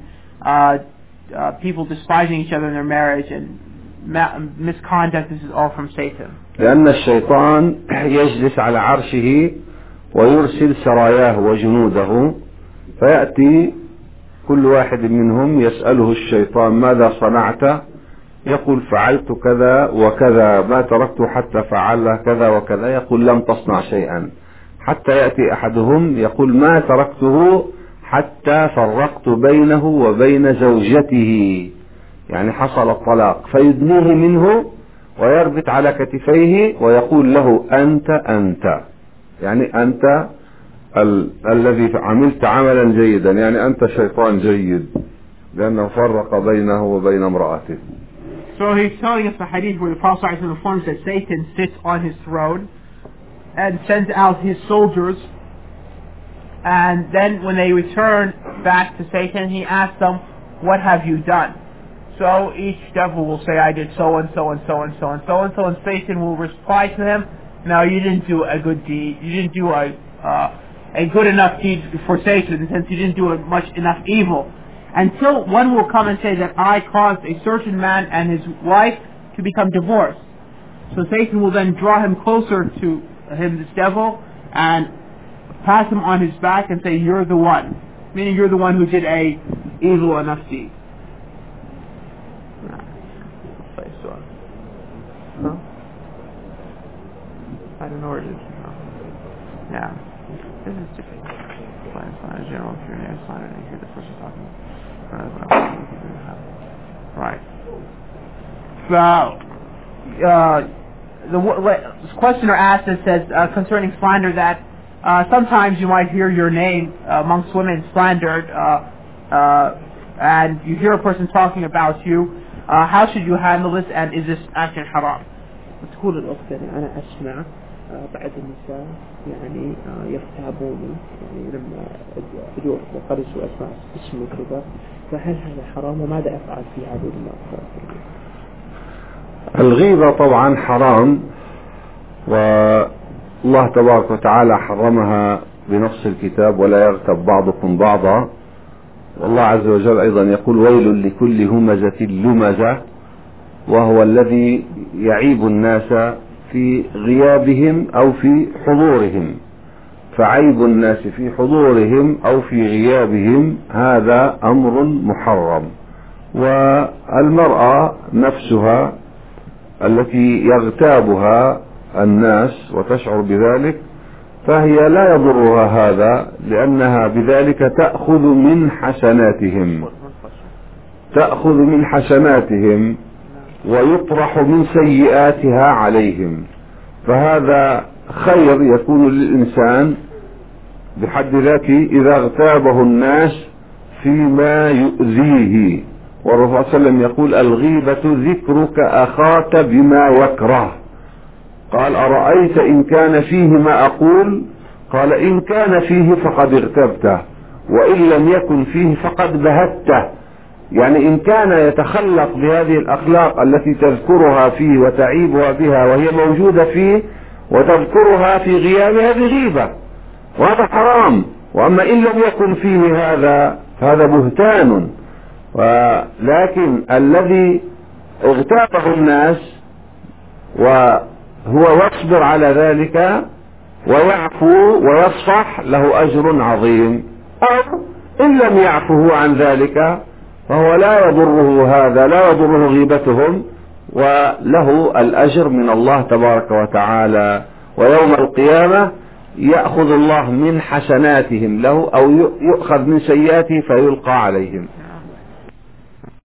people despising each other in their marriage and misconduct, this is all from Satan. لأن الشيطان يجلس على عرشه ويرسل سراياه وجنوده، فيأتي كل واحد منهم يسأله الشيطان ماذا صنعت؟ يقول فعلت كذا وكذا، ما تركت حتى فعل كذا وكذا، يقول لم تصنع شيئا، حتى يأتي أحدهم يقول ما تركته حتى فرقت بينه وبين زوجته، يعني حصل الطلاق، فيدنيه منه ويربط على كتفيه ويقول له أنت يعني أنت الذي عملت عملا جيدا، يعني أنت شيطان جيد، لأنه فرق بينه وبين امرأته. So he's telling us the hadith where the Prophet informs that Satan sits on his throne and sends out his soldiers, and then when they return back to Satan, he asks them, what have you done? So each devil will say, I did so and so and so and so and so and so, and Satan will reply to him, no, you didn't do a good deed, you didn't do a good enough deed for Satan, since you didn't do much enough evil. Until one will come and say that I caused a certain man and his wife to become divorced. So Satan will then draw him closer to him, this devil, and pass him on his back and say, you're the one. Meaning you're the one who did a evil enough deed. Huh? I don't know where it is. Yeah. This is just general experience. I don't hear the person talking. Right. So, the questioner asked that says concerning slander that sometimes you might hear your name amongst women slandered, and you hear a person talking about you. How should you handle this, and is this action haram? تقول الأخت يعني أنا أسمع بعض النساء يعني يغتابوني يعني لما أجوا وقرسوا أسمع اسمي كذا، فهل هذا حرام وماذا أفعل في هذه الموقف؟ الغيبة طبعا حرام، والله تبارك وتعالى حرمها بنص الكتاب ولا يغتب بعضكم بعضا، والله عز وجل أيضا يقول ويل لكل همزة لمزة، وهو الذي يعيب الناس في غيابهم أو في حضورهم، فعيب الناس في حضورهم أو في غيابهم هذا أمر محرم. والمرأة نفسها التي يغتابها الناس وتشعر بذلك فهي لا يضرها هذا، لأنها بذلك تأخذ من حسناتهم ويطرح من سيئاتها عليهم، فهذا خير يكون للإنسان بحد ذاته إذا اغتابه الناس فيما يؤذيه. والرسول صلى الله عليه وسلم يقول الغيبة ذكرك أخاك بما يكره، قال أرأيت إن كان فيه ما أقول؟ قال إن كان فيه فقد اغتبته، وإن لم يكن فيه فقد بهته. يعني إن كان يتخلق بهذه الأخلاق التي تذكرها فيه وتعيبها بها وهي موجودة فيه وتذكرها في غيابها بغيبة، وهذا حرام. وأما إن لم يكن فيه هذا بهتان. ولكن الذي اغتابه الناس وهو يصبر على ذلك ويعفو ويصفح له أجر عظيم، أو إن لم يعفه عن ذلك فهو لا يضره غيبتهم، وله الأجر من الله تبارك وتعالى، ويوم القيامة يأخذ الله من حسناتهم له أو يؤخذ من سيئاته فيلقى عليهم.